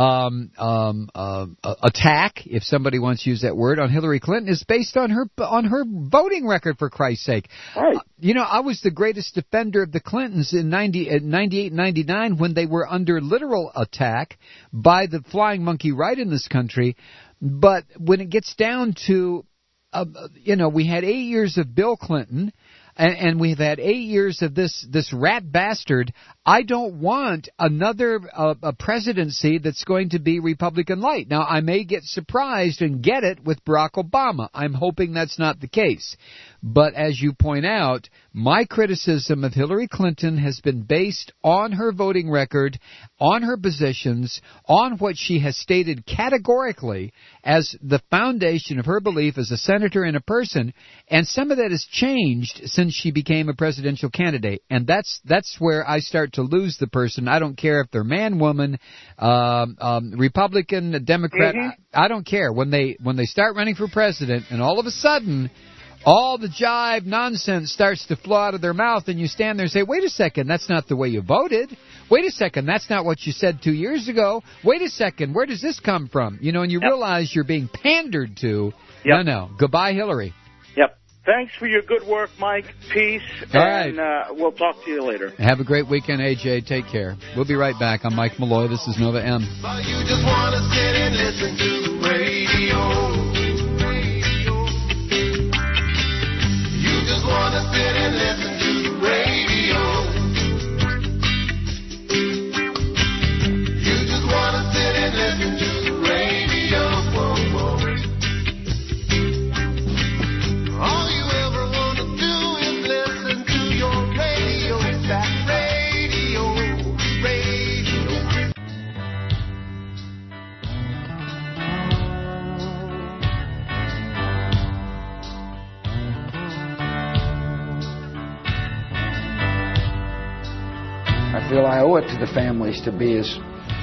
attack, if somebody wants to use that word, on Hillary Clinton is based on her voting record, for Christ's sake. Right. I was the greatest defender of the Clintons in 98 and 99 when they were under literal attack by the flying monkey right in this country. But when it gets down to, we had 8 years of Bill Clinton, and we've had 8 years of this rat bastard. I don't want another a presidency that's going to be Republican light. Now, I may get surprised and get it with Barack Obama. I'm hoping that's not the case. But as you point out, my criticism of Hillary Clinton has been based on her voting record, on her positions, on what she has stated categorically as the foundation of her belief as a senator and a person, and some of that has changed since she became a presidential candidate. And that's where I start to lose the person. I don't care if they're man, woman, Republican, Democrat. Mm-hmm. I don't care. When they start running for president and all of a sudden all the jive nonsense starts to flow out of their mouth, and you stand there and say, wait a second, that's not the way you voted. Wait a second, that's not what you said 2 years ago. Wait a second, where does this come from? And you realize you're being pandered to. Yep. No. Goodbye, Hillary. Yep. Thanks for your good work, Mike. Peace. All and we'll talk to you later. Have a great weekend, AJ. Take care. We'll be right back. I'm Mike Malloy. This is Nova M. Well, you just want to sit and listen to the radio. You just want to sit and listen to the radio. You just want to sit and listen to the radio. Whoa, whoa. All you ever want to do is listen to your radio. That radio. I feel I owe it to the families to be as,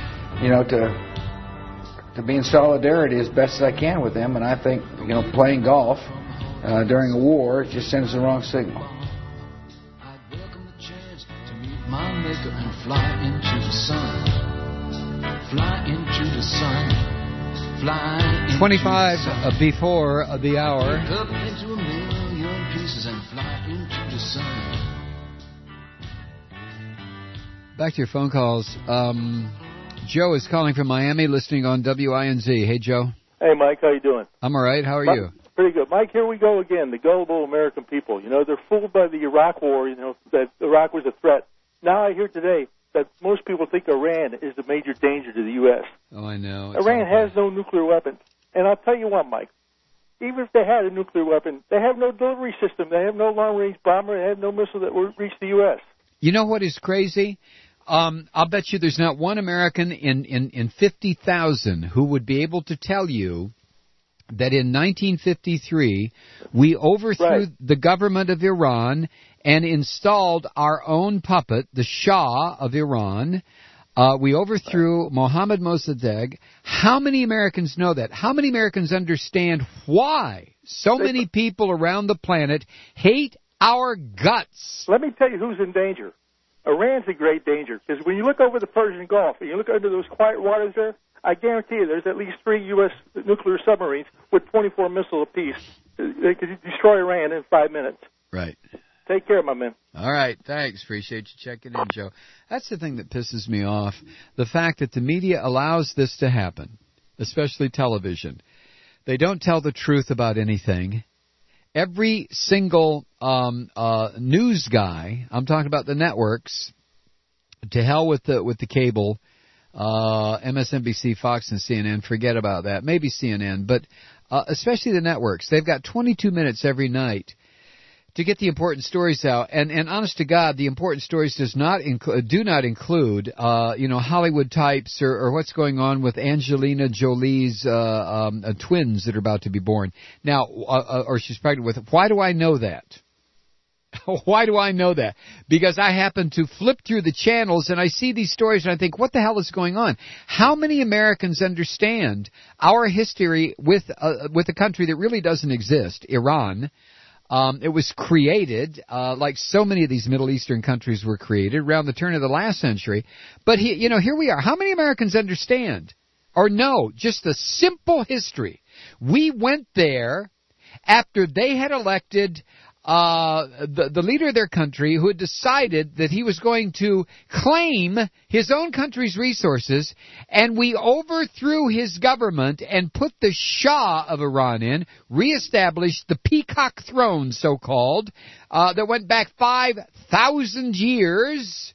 to be in solidarity as best as I can with them. And I think, playing golf during a war just sends the wrong signal. I'd welcome the chance to meet my maker and fly into the sun. Fly into the sun. Fly into 25 the sun. before the hour. Wake up into a million pieces and fly into the sun. Back to your phone calls. Joe is calling from Miami, listening on WINZ. Hey, Joe. Hey, Mike. How you doing? I'm all right. How are you? Pretty good. Mike, here we go again. The gullible American people. They're fooled by the Iraq war, that Iraq was a threat. Now I hear today that most people think Iran is the major danger to the U.S. Oh, I know. Iran has no nuclear weapons. And I'll tell you what, Mike. Even if they had a nuclear weapon, they have no delivery system. They have no long-range bomber. They have no missile that will reach the U.S. You know what is crazy? I'll bet you there's not one American in 50,000 who would be able to tell you that in 1953 we overthrew the government of Iran and installed our own puppet, the Shah of Iran. We overthrew Mohammad Mossadegh. How many Americans know that? How many Americans understand why so many people around the planet hate our guts? Let me tell you who's in danger. Iran's in great danger, because when you look over the Persian Gulf and you look under those quiet waters there, I guarantee you there's at least 3 U.S. nuclear submarines with 24 missiles apiece. They could destroy Iran in 5 minutes. Right. Take care, my man. All right, thanks. Appreciate you checking in, Joe. That's the thing that pisses me off, the fact that the media allows this to happen, especially television. They don't tell the truth about anything. Every single news guy, I'm talking about the networks, to hell with the cable, MSNBC, Fox, and CNN, forget about that. Maybe CNN, but especially the networks. They've got 22 minutes every night to get the important stories out, and honest to God, the important stories do not include Hollywood types or what's going on with Angelina Jolie's twins that are about to be born now, or she's pregnant with. Why do I know that? Why do I know that? Because I happen to flip through the channels and I see these stories and I think, what the hell is going on? How many Americans understand our history with a country that really doesn't exist, Iran? It was created, like so many of these Middle Eastern countries were created around the turn of the last century. But here we are. How many Americans understand or know just the simple history? We went there after they had elected the leader of their country, who had decided that he was going to claim his own country's resources, and we overthrew his government and put the Shah of Iran in, reestablished the peacock throne, so-called, that went back 5,000 years,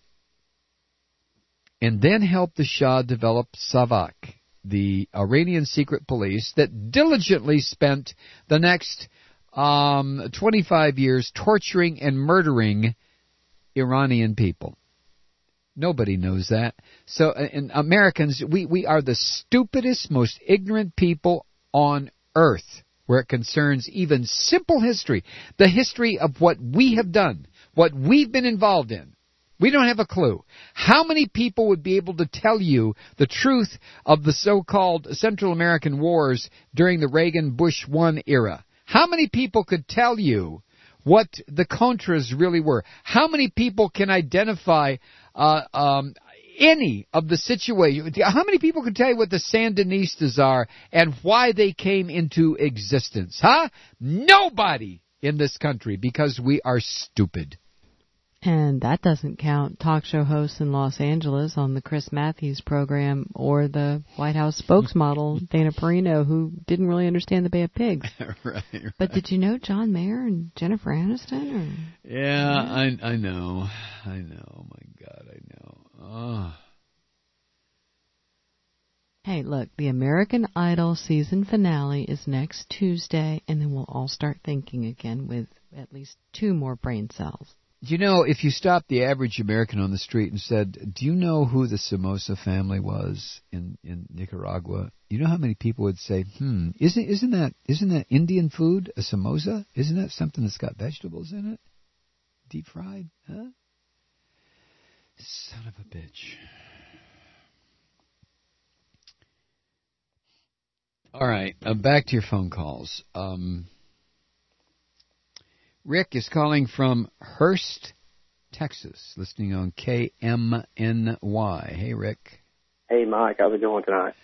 and then helped the Shah develop Savak, the Iranian secret police that diligently spent the next 25 years torturing and murdering Iranian people. Nobody knows that. So, and Americans, we are the stupidest, most ignorant people on earth where it concerns even simple history, the history of what we have done, what we've been involved in. We don't have a clue. How many people would be able to tell you the truth of the so-called Central American wars during the Reagan-Bush 1 era? How many people could tell you what the Contras really were? How many people can identify any of the situation? How many people can tell you what the Sandinistas are and why they came into existence? Huh? Nobody in this country, because we are stupid. And that doesn't count talk show hosts in Los Angeles on the Chris Matthews program or the White House spokesmodel, Dana Perino, who didn't really understand the Bay of Pigs. Right. But did you know John Mayer and Jennifer Aniston? Yeah, I know. Oh, my God, I know. Oh. Hey, look, the American Idol season finale is next Tuesday, and then we'll all start thinking again with at least 2 more brain cells. You know, if you stopped the average American on the street and said, do you know who the Somoza family was in Nicaragua? You know how many people would say, isn't that Indian food, a samosa? Isn't that something that's got vegetables in it? Deep fried? Huh? Son of a bitch. All right, back to your phone calls. Rick is calling from Hurst, Texas, listening on KMNY. Hey, Rick. Hey, Mike. How's it going tonight?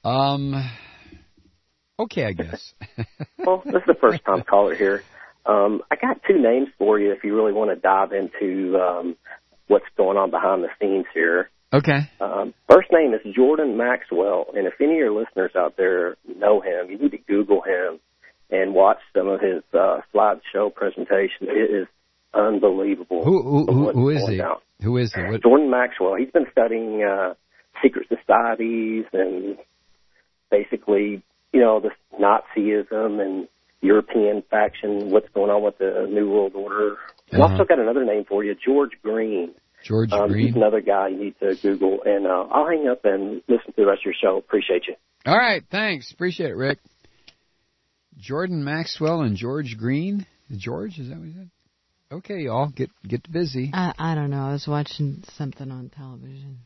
Okay, I guess. Well, this is the first time caller here. I got 2 names for you if you really want to dive into what's going on behind the scenes here. Okay. First name is Jordan Maxwell, and if any of your listeners out there know him, you need to Google him and watch some of his slideshow presentation. It is unbelievable. Who is he? Who is he? What? Jordan Maxwell. He's been studying secret societies and basically, the Nazism and European faction, what's going on with the New World Order. I've also got another name for you, George Green. George Green? He's another guy you need to Google. And I'll hang up and listen to the rest of your show. Appreciate you. All right. Thanks. Appreciate it, Rick. Jordan Maxwell and George Green. George, is that what he said? Okay, y'all, get busy. I don't know. I was watching something on television.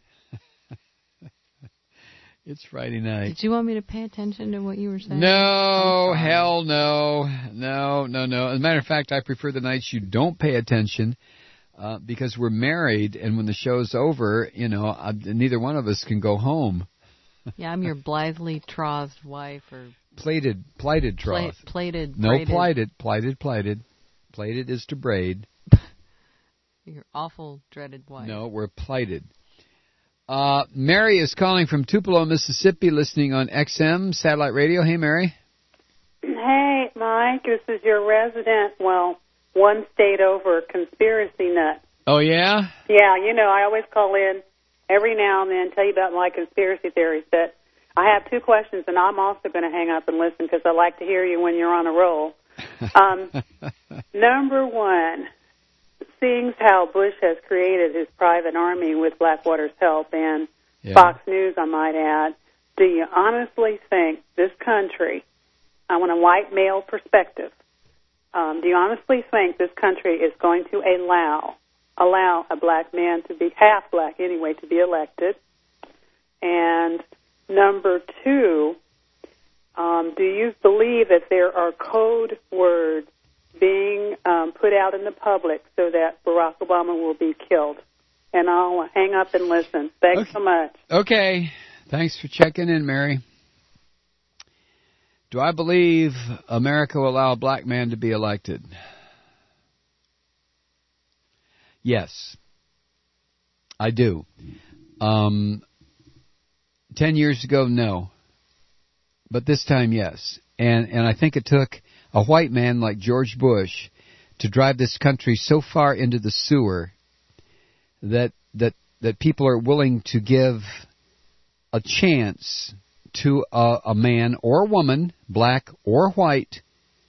It's Friday night. Did you want me to pay attention to what you were saying? No, hell no. No. As a matter of fact, I prefer the nights you don't pay attention because we're married, and when the show's over, neither one of us can go home. Yeah, I'm your blithely trothed wife or... Plighted troth. Plated. No, braided. Plaided. Plaided is to braid. Your awful, dreaded wife. No, we're plighted. Mary is calling from Tupelo, Mississippi, listening on XM satellite radio. Hey, Mary. Hey, Mike. This is your resident, one state over conspiracy nut. Oh, yeah? Yeah, I always call in every now and then, tell you about my conspiracy theories. But I have two questions, and I'm also going to hang up and listen because I like to hear you when you're on a roll. Number one, seeing how Bush has created his private army with Blackwater's help and Fox News, I might add, do you honestly think this country, I want a white male perspective, do you honestly think this country is going to allow a black man to be, half black anyway, to be elected? And number two, do you believe that there are code words being put out in the public so that Barack Obama will be killed? And I'll hang up and listen. Thanks so much. Okay. Thanks for checking in, Mary. Do I believe America will allow a black man to be elected? Yes. I do. 10 years ago, no. But this time, yes. And I think it took a white man like George Bush to drive this country so far into the sewer that people are willing to give a chance to a man or a woman, black or white,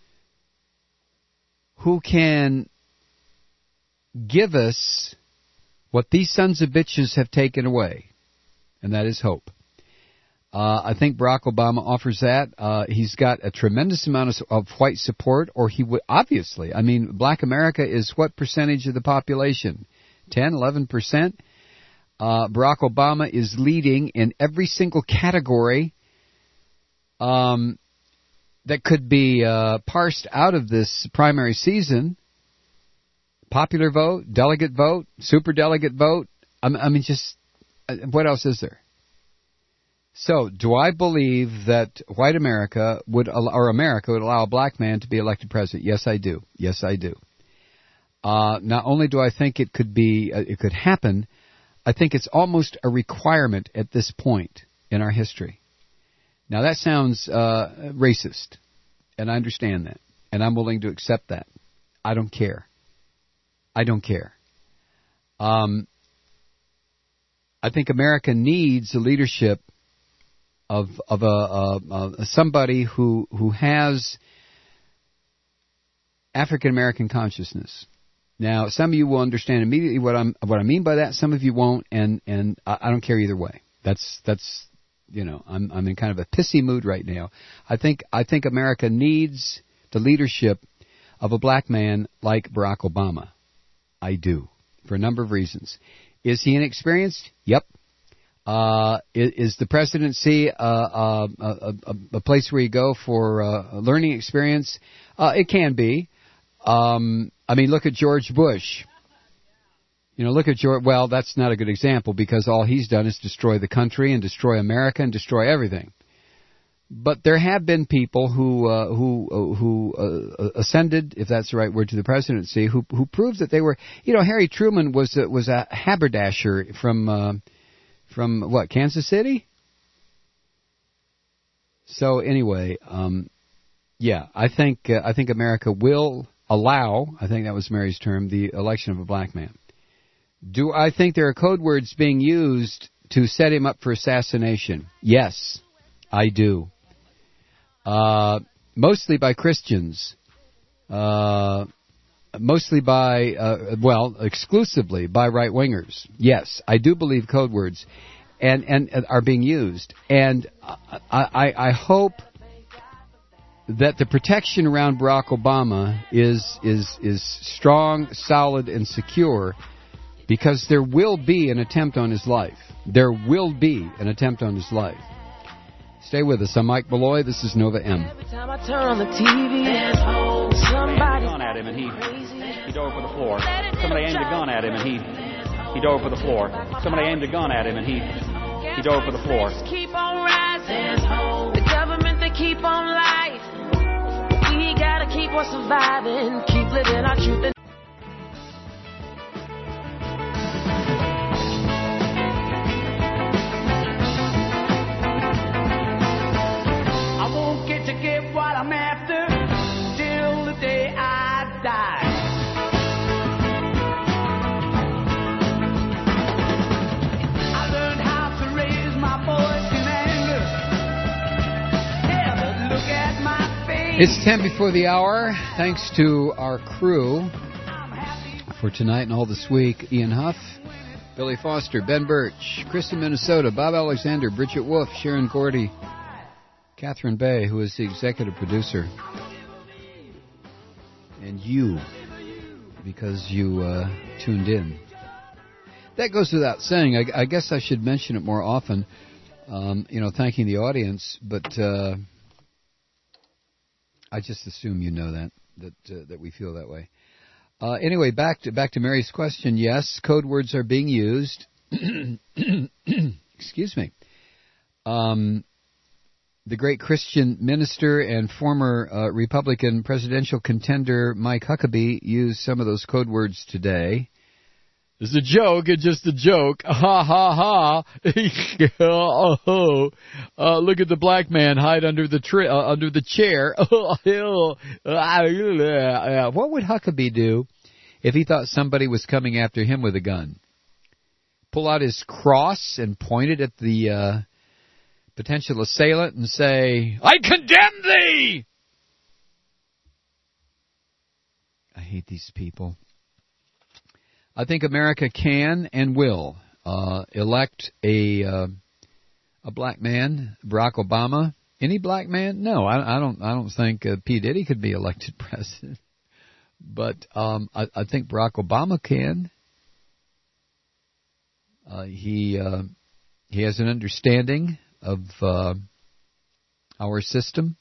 who can give us what these sons of bitches have taken away, and that is hope. I think Barack Obama offers that. He's got a tremendous amount of white support, or he would, obviously. I mean, black America is what percentage of the population? 10, 11%? Barack Obama is leading in every single category that could be parsed out of this primary season. Popular vote, delegate vote, superdelegate vote. I mean, just what else is there? So, do I believe that white America America would allow a black man to be elected president? Yes, I do. Yes, I do. Not only do I think it could happen, I think it's almost a requirement at this point in our history. Now, that sounds racist, and I understand that, and I'm willing to accept that. I don't care. I don't care. I think America needs the leadership of somebody who has African American consciousness. Now, some of you will understand immediately what I mean by that. Some of you won't, and I don't care either way. That's I'm in kind of a pissy mood right now. I think America needs the leadership of a black man like Barack Obama. I do, for a number of reasons. Is he inexperienced? Yep. Is the presidency a place where you go for a learning experience? It can be. I mean, look at George Bush. Look at George. Well, that's not a good example because all he's done is destroy the country and destroy America and destroy everything. But there have been people who ascended, if that's the right word, to the presidency, who proved that they were. Harry Truman was a haberdasher from what, Kansas City? So anyway, I think America will allow, I think that was Mary's term, the election of a black man. Do I think there are code words being used to set him up for assassination? Yes, I do. Mostly by Christians. Mostly by, exclusively by right-wingers. Yes, I do believe code words and are being used. And I hope that the protection around Barack Obama is strong, solid, and secure, because there will be an attempt on his life. There will be an attempt on his life. Stay with us. I'm Mike Malloy. This is Nova M. Every time I turn on the TV, somebody gun at him and he dove for the floor. Somebody aimed a gun at him and he dove for the floor. Somebody aimed a gun at him and he dove for the floor. keep on rising. The government, they keep on lying. We gotta keep on surviving. Keep living our truth. I won't get to get what I'm after till the day I die. I learned how to raise my voice in anger. Yeah, but look at my face. It's 10 before the hour. Thanks to our crew for tonight and all this week. Ian Huff, Billy Foster, Ben Birch, Chris in Minnesota, Bob Alexander, Bridget Wolf, Sharon Gordy, Catherine Bay, who is the executive producer, and you, because you tuned in. That goes without saying. I guess I should mention it more often, thanking the audience, but I just assume you know that we feel that way. Anyway, back to Mary's question. Yes, code words are being used. Excuse me. The great Christian minister and former Republican presidential contender Mike Huckabee used some of those code words today. It's a joke. It's just a joke. Ha, ha, ha. Look at the black man hide under the chair. What would Huckabee do if he thought somebody was coming after him with a gun? Pull out his cross and point it at the potential assailant and say, "I condemn thee!" I hate these people. I think America can and will elect a black man, Barack Obama. Any black man? No, I don't think P. Diddy could be elected president. But I think Barack Obama can. He has an understanding of our system.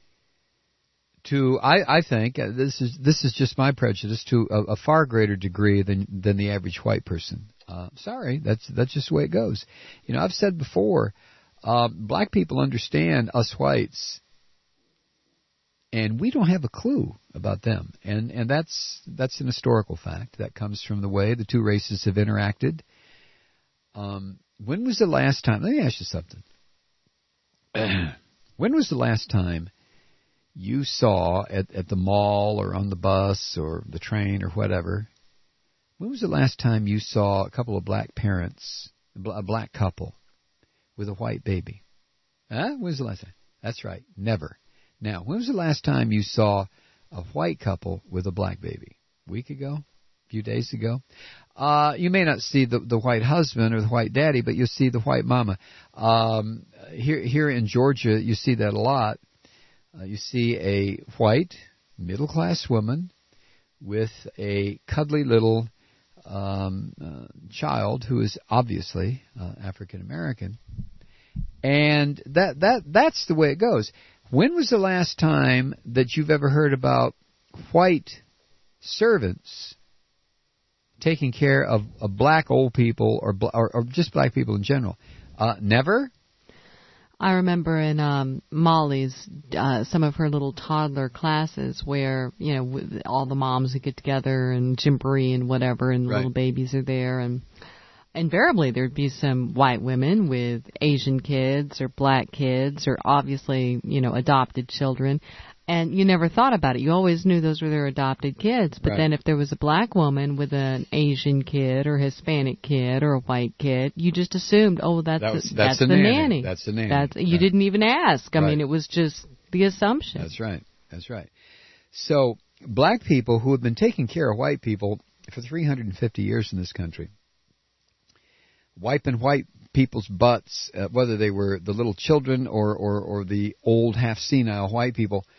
I think this is just my prejudice, to a far greater degree than the average white person. Sorry, that's just the way it goes. I've said before, black people understand us whites, and we don't have a clue about them, and that's an historical fact that comes from the way the two races have interacted. When was the last time? Let me ask you something. When was the last time you saw at the mall or on the bus or the train or whatever, when was the last time you saw a couple of black parents, a black couple, with a white baby? When was the last time? That's right, never. Now, when was the last time you saw a white couple with a black baby? A week ago? A few days ago? You may not see the white husband or the white daddy, but you'll see the white mama. Here in Georgia, you see that a lot. You see a white, middle-class woman with a cuddly little child who is obviously African-American. And that's the way it goes. When was the last time that you've ever heard about white servants taking care of black old people or just black people in general? Never? I remember in Molly's, some of her little toddler classes where, all the moms would get together and Gymboree and whatever, and the little babies are there. And invariably there'd be some white women with Asian kids or black kids or obviously, adopted children. And you never thought about it. You always knew those were their adopted kids. But then if there was a black woman with an Asian kid or Hispanic kid or a white kid, you just assumed, that's the nanny. That's the nanny. You didn't even ask. I mean, it was just the assumption. That's right. So black people who have been taking care of white people for 350 years in this country, wiping white people's butts, whether they were the little children or the old half-senile white people,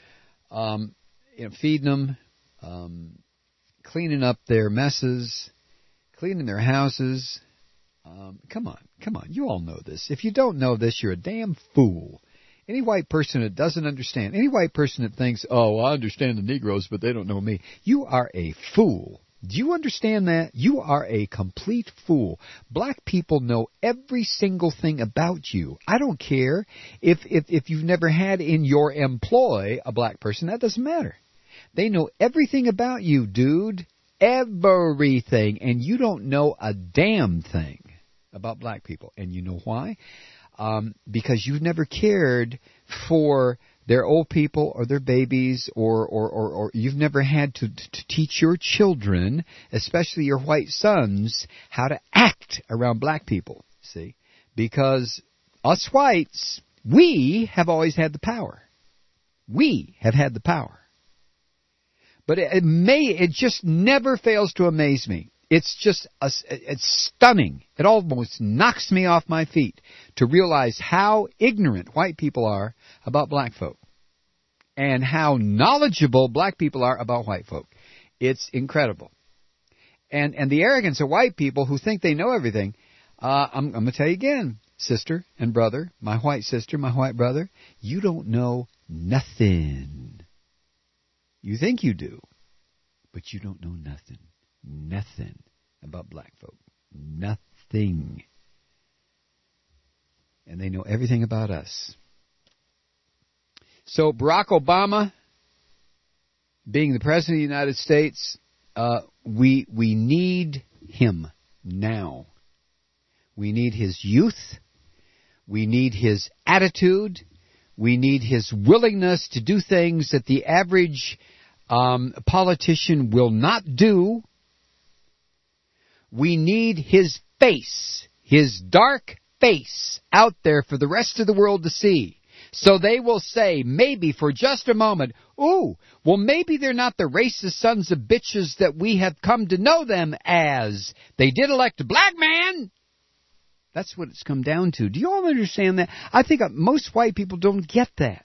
feeding them, cleaning up their messes, cleaning their houses. Come on. You all know this. If you don't know this, you're a damn fool. Any white person that doesn't understand, any white person that thinks, oh, I understand the Negroes, but they don't know me, you are a fool. Do you understand that? You are a complete fool. Black people know every single thing about you. I don't care if you've never had in your employ a black person. That doesn't matter. They know everything about you, dude. Everything. And you don't know a damn thing about black people. And you know why? Because you've never cared for their old people or their babies, or you've never had to teach your children, especially your white sons, how to act around black people, see? Because us whites, we have always had the power. We have had the power. But it just never fails to amaze me. It's just, it's stunning. It almost knocks me off my feet to realize how ignorant white people are about black folk and how knowledgeable black people are about white folk. It's incredible. And the arrogance of white people who think they know everything, I'm going to tell you again, sister and brother, my white sister, my white brother, you don't know nothing. You think you do, but you don't know nothing. Nothing about black folk. Nothing. And they know everything about us. So Barack Obama, being the President of the United States, we need him now. We need his youth. We need his attitude. We need his willingness to do things that the average politician will not do. We need his face, his dark face, out there for the rest of the world to see. So they will say, maybe for just a moment, ooh, well maybe they're not the racist sons of bitches that we have come to know them as. They did elect a black man. That's what it's come down to. Do you all understand that? I think most white people don't get that.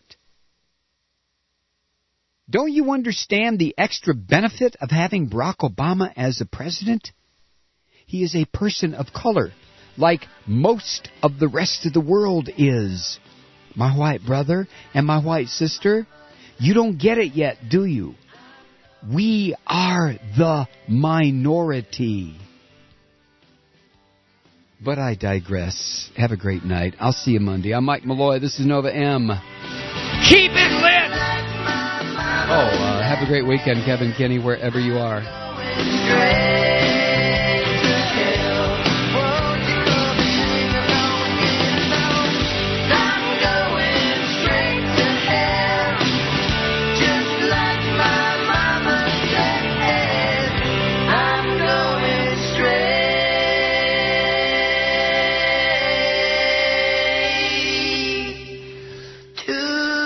Don't you understand the extra benefit of having Barack Obama as a president? He is a person of color, like most of the rest of the world is. My white brother and my white sister, you don't get it yet, do you? We are the minority. But I digress. Have a great night. I'll see you Monday. I'm Mike Malloy. This is Nova M. Keep it lit! Have a great weekend, Kevin Kinney, wherever you are.